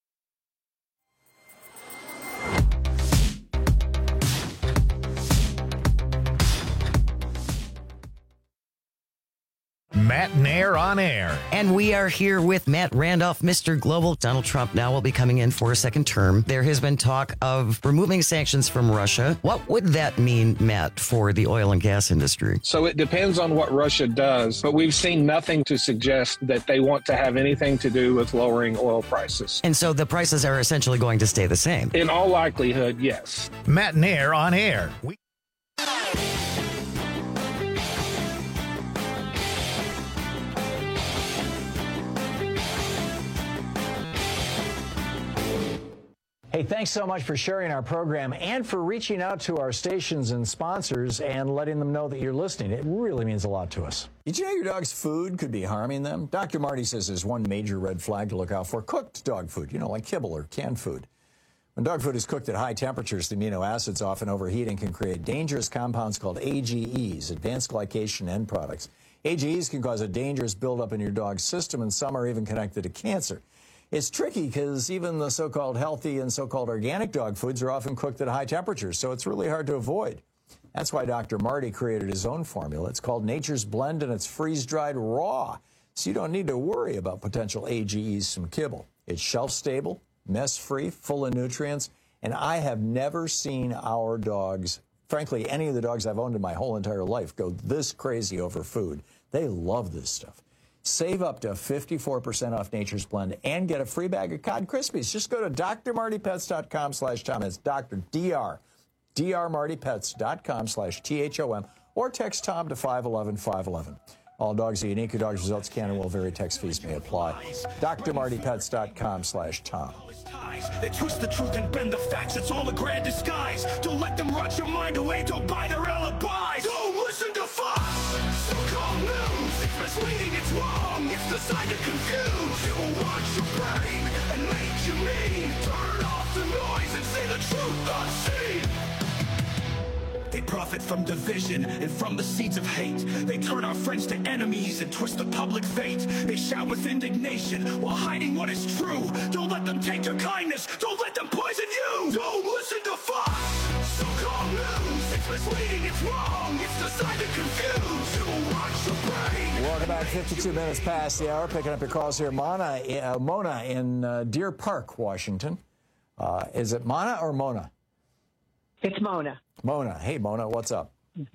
Matt Nair on air. And we are here with Matt Randolph, Mister Global. Donald Trump now will be coming in for a second term. There has been talk of removing sanctions from Russia. What would that mean, Matt, for the oil and gas industry? So it depends on what Russia does, but we've seen nothing to suggest that they want to have anything to do with lowering oil prices. And so the prices are essentially going to stay the same? In all likelihood, yes. Matt Nair on air. We- Hey, thanks so much for sharing our program and for reaching out to our stations and sponsors and letting them know that you're listening. It really means a lot to us. Did you know your dog's food could be harming them? Doctor Marty says there's one major red flag to look out for: cooked dog food, you know, like kibble or canned food. When dog food is cooked at high temperatures, the amino acids often overheat and can create dangerous compounds called A G Es, advanced glycation end products. A G Es can cause a dangerous buildup in your dog's system, and some are even connected to cancer. It's tricky because even the so-called healthy and so-called organic dog foods are often cooked at high temperatures, so it's really hard to avoid. That's why Doctor Marty created his own formula. It's called Nature's Blend, and it's freeze-dried raw, so you don't need to worry about potential A G Es from kibble. It's shelf-stable, mess-free, full of nutrients, and I have never seen our dogs, frankly, any of the dogs I've owned in my whole entire life, go this crazy over food. They love this stuff. Save up to fifty-four percent off Nature's Blend and get a free bag of Cod Krispies. Just go to D R marty pets dot com slash Tom. It's Doctor D R, D R marty pets dot com slash T H O M, or text Tom to five one one five one one. All dogs are unique. Your dog's results can and will vary. Text fees may apply. D R marty pets dot com slash Tom. They twist the truth and bend the facts. It's all a grand disguise. Don't let them rot your mind away. Don't buy their alibis. Don't listen to Fox. So-called news. It's misleading. It's wrong. It's designed to confuse. It will watch your brain and make you mean. Turn off the noise and say the truth unseen. They profit from division and from the seeds of hate. They turn our friends to enemies and twist the public fate. They shout with indignation while hiding what is true. Don't let them take your kindness. Don't let them poison you. Don't listen to Fox. So-called news. It's misleading. It's wrong. It's designed to confuse. It will watch your brain. Welcome back. fifty-two minutes past the hour. Picking up your calls here. Mona, uh, Mona in uh, Deer Park, Washington. Uh, is it Mona or Mona? It's Mona. Mona. Hey, Mona, what's up?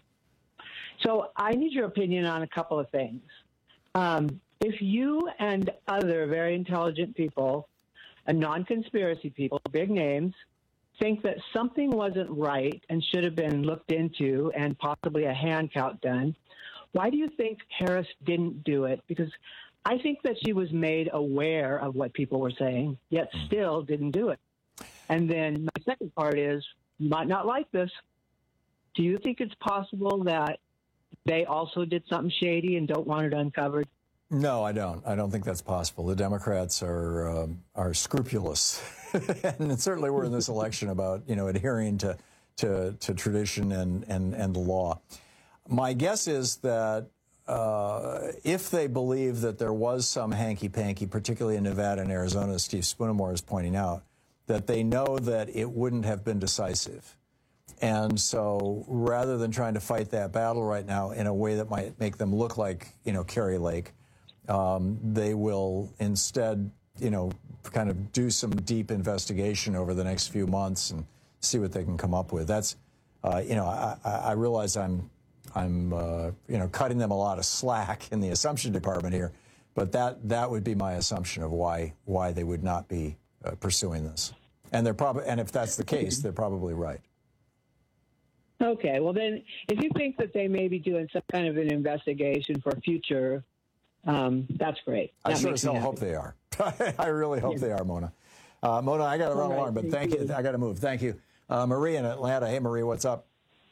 So I need your opinion on a couple of things. Um, if you and other very intelligent people, and non-conspiracy people, big names, think that something wasn't right and should have been looked into and possibly a hand count done, why do you think Harris didn't do it? Because I think that she was made aware of what people were saying, yet still didn't do it. And then my second part is, might not like this. Do you think it's possible that they also did something shady and don't want it uncovered? No, I don't. I don't think that's possible. The Democrats are um, are scrupulous, and certainly we're in this election about you know adhering to to, to tradition and, and and the law. My guess is that uh, if they believe that there was some hanky-panky, particularly in Nevada and Arizona, as Steve Spoonemore is pointing out, that they know that it wouldn't have been decisive. And so rather than trying to fight that battle right now in a way that might make them look like, you know, Kari Lake, um, they will instead, you know, kind of do some deep investigation over the next few months and see what they can come up with. That's, uh, you know, I, I realize I'm, I'm, uh, you know, cutting them a lot of slack in the assumption department here, but that that would be my assumption of why why they would not be uh, pursuing this. And they're probably, and if that's the case, they're probably right. Okay, well then, if you think that they may be doing some kind of an investigation for future, um, that's great. That I sure as hell hope they are. I really hope yeah. they are, Mona. Uh, Mona, I got to run right, along, but thank, thank you. you. I got to move. Thank you. Uh, Marie in Atlanta. Hey, Marie, what's up?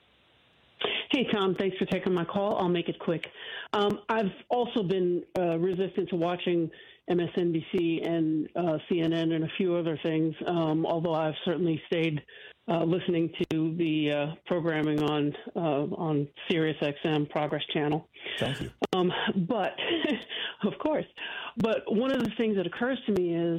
Hey, Tom. Thanks for taking my call. I'll make it quick. Um, I've also been uh, resistant to watching M S N B C and uh, C N N and a few other things, um, although I've certainly stayed uh, listening to the uh, programming on uh, on Sirius X M Progress Channel. Thank you. Um, but, of course, but one of the things that occurs to me is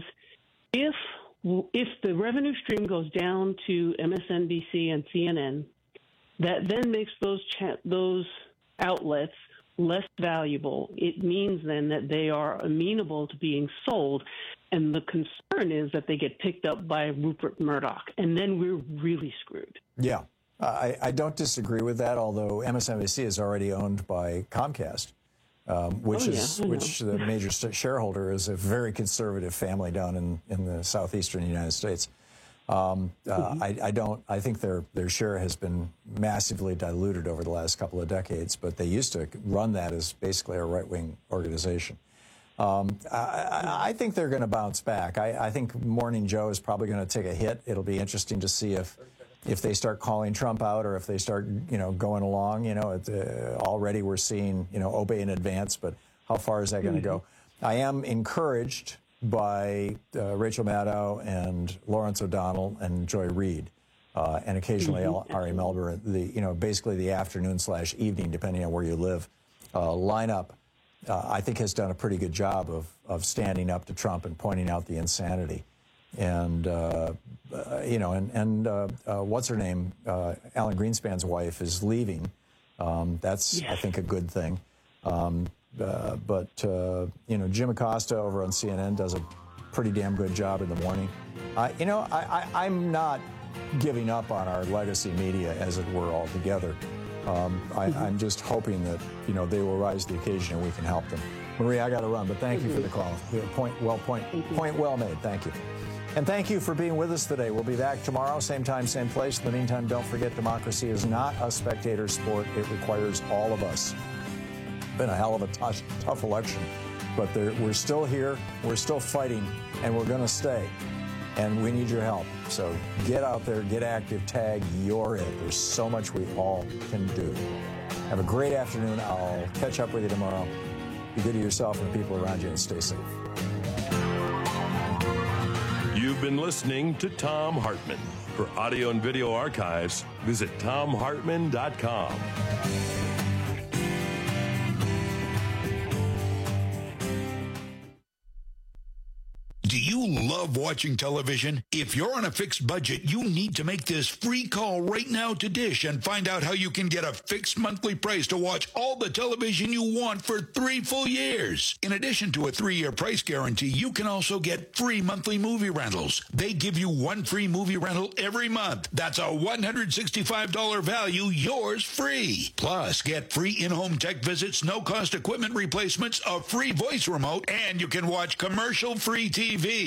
if if the revenue stream goes down to M S N B C and C N N, that then makes those cha- those outlets less valuable. It means then that they are amenable to being sold. And the concern is that they get picked up by Rupert Murdoch. And then we're really screwed. Yeah, I, I don't disagree with that, although M S N B C is already owned by Comcast, um, which oh, yeah, is which the major shareholder is a very conservative family down in, in the southeastern United States. Um, uh, mm-hmm. I, I don't. I think their their share has been massively diluted over the last couple of decades, but they used to run that as basically a right wing organization. Um, I, I think they're going to bounce back. I, I think Morning Joe is probably going to take a hit. It'll be interesting to see if if they start calling Trump out or if they start you know going along. You know, it, uh, already we're seeing you know obey in advance, but how far is that going to mm-hmm. go? I am encouraged by uh, Rachel Maddow and Lawrence O'Donnell and Joy Reid, uh, and occasionally mm-hmm. Ari Melber, the you know basically the afternoon slash evening, depending on where you live, uh, lineup. Uh, I think has done a pretty good job of of standing up to Trump and pointing out the insanity, and uh, uh, you know, and and uh, uh, what's her name? Uh, Alan Greenspan's wife is leaving. Um, that's yes. I think a good thing. Um, Uh, but, uh, you know, Jim Acosta over on C N N does a pretty damn good job in the morning. Uh, you know, I, I, I'm not giving up on our legacy media, as it were, altogether. Um, I, mm-hmm. I'm just hoping that, you know, they will rise to the occasion and we can help them. Marie, I got to run, but thank mm-hmm. you for the call. Point well, point, point well made. Thank you. And thank you for being with us today. We'll be back tomorrow, same time, same place. In the meantime, don't forget, democracy is not a spectator sport. It requires all of us. Been a hell of a tough, tough election, but we're still here, we're still fighting, and we're going to stay. And we need your help. So get out there, get active, tag, you're it. There's so much we all can do. Have a great afternoon. I'll catch up with you tomorrow. Be good to yourself and the people around you, and stay safe. You've been listening to Thom Hartmann. For audio and video archives, visit Thom Hartmann dot com. Do you love watching television? If you're on a fixed budget, you need to make this free call right now to Dish and find out how you can get a fixed monthly price to watch all the television you want for three full years. In addition to a three-year price guarantee, you can also get free monthly movie rentals. They give you one free movie rental every month. That's a one hundred sixty-five dollars value, yours free. Plus, get free in-home tech visits, no-cost equipment replacements, a free voice remote, and you can watch commercial-free T V.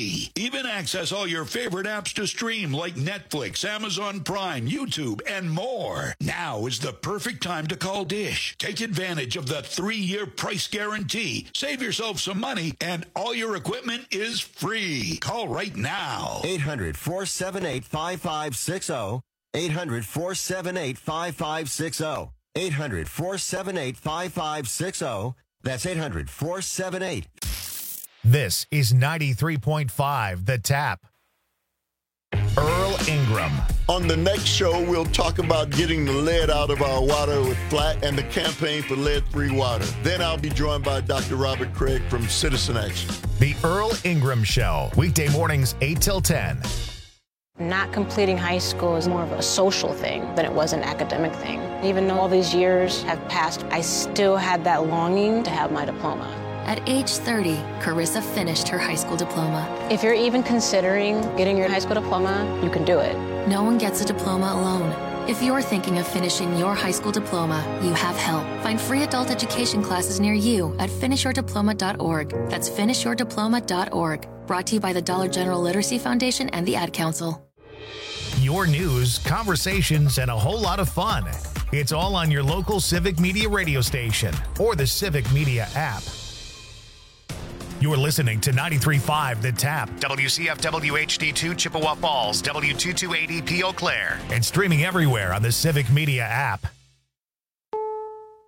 Even access all your favorite apps to stream like Netflix, Amazon Prime, YouTube, and more. Now is the perfect time to call Dish. Take advantage of the three-year price guarantee. Save yourself some money, and all your equipment is free. Call right now. eight hundred, four seven eight, five five six zero. eight hundred, four seven eight, five five six zero. eight hundred, four seven eight, five five six zero. That's eight hundred, four seven eight. This is ninety-three point five The Tap. Earl Ingram. On the next show, we'll talk about getting the lead out of our water with Flat and the campaign for lead-free water. Then I'll be joined by Doctor Robert Craig from Citizen Action. The Earl Ingram Show, weekday mornings eight till ten. Not completing high school is more of a social thing than it was an academic thing. Even though all these years have passed, I still had that longing to have my diploma. At age thirty, Carissa finished her high school diploma. If you're even considering getting your high school diploma, you can do it. No one gets a diploma alone. If you're thinking of finishing your high school diploma, you have help. Find free adult education classes near you at finish your diploma dot org. That's finish your diploma dot org. Brought to you by the Dollar General Literacy Foundation and the Ad Council. Your news, conversations, and a whole lot of fun. It's all on your local Civic Media radio station or the Civic Media app. You're listening to ninety-three point five The Tap, W C F W H D two Chippewa Falls, W two two eight E P Eau Claire, and streaming everywhere on the Civic Media app.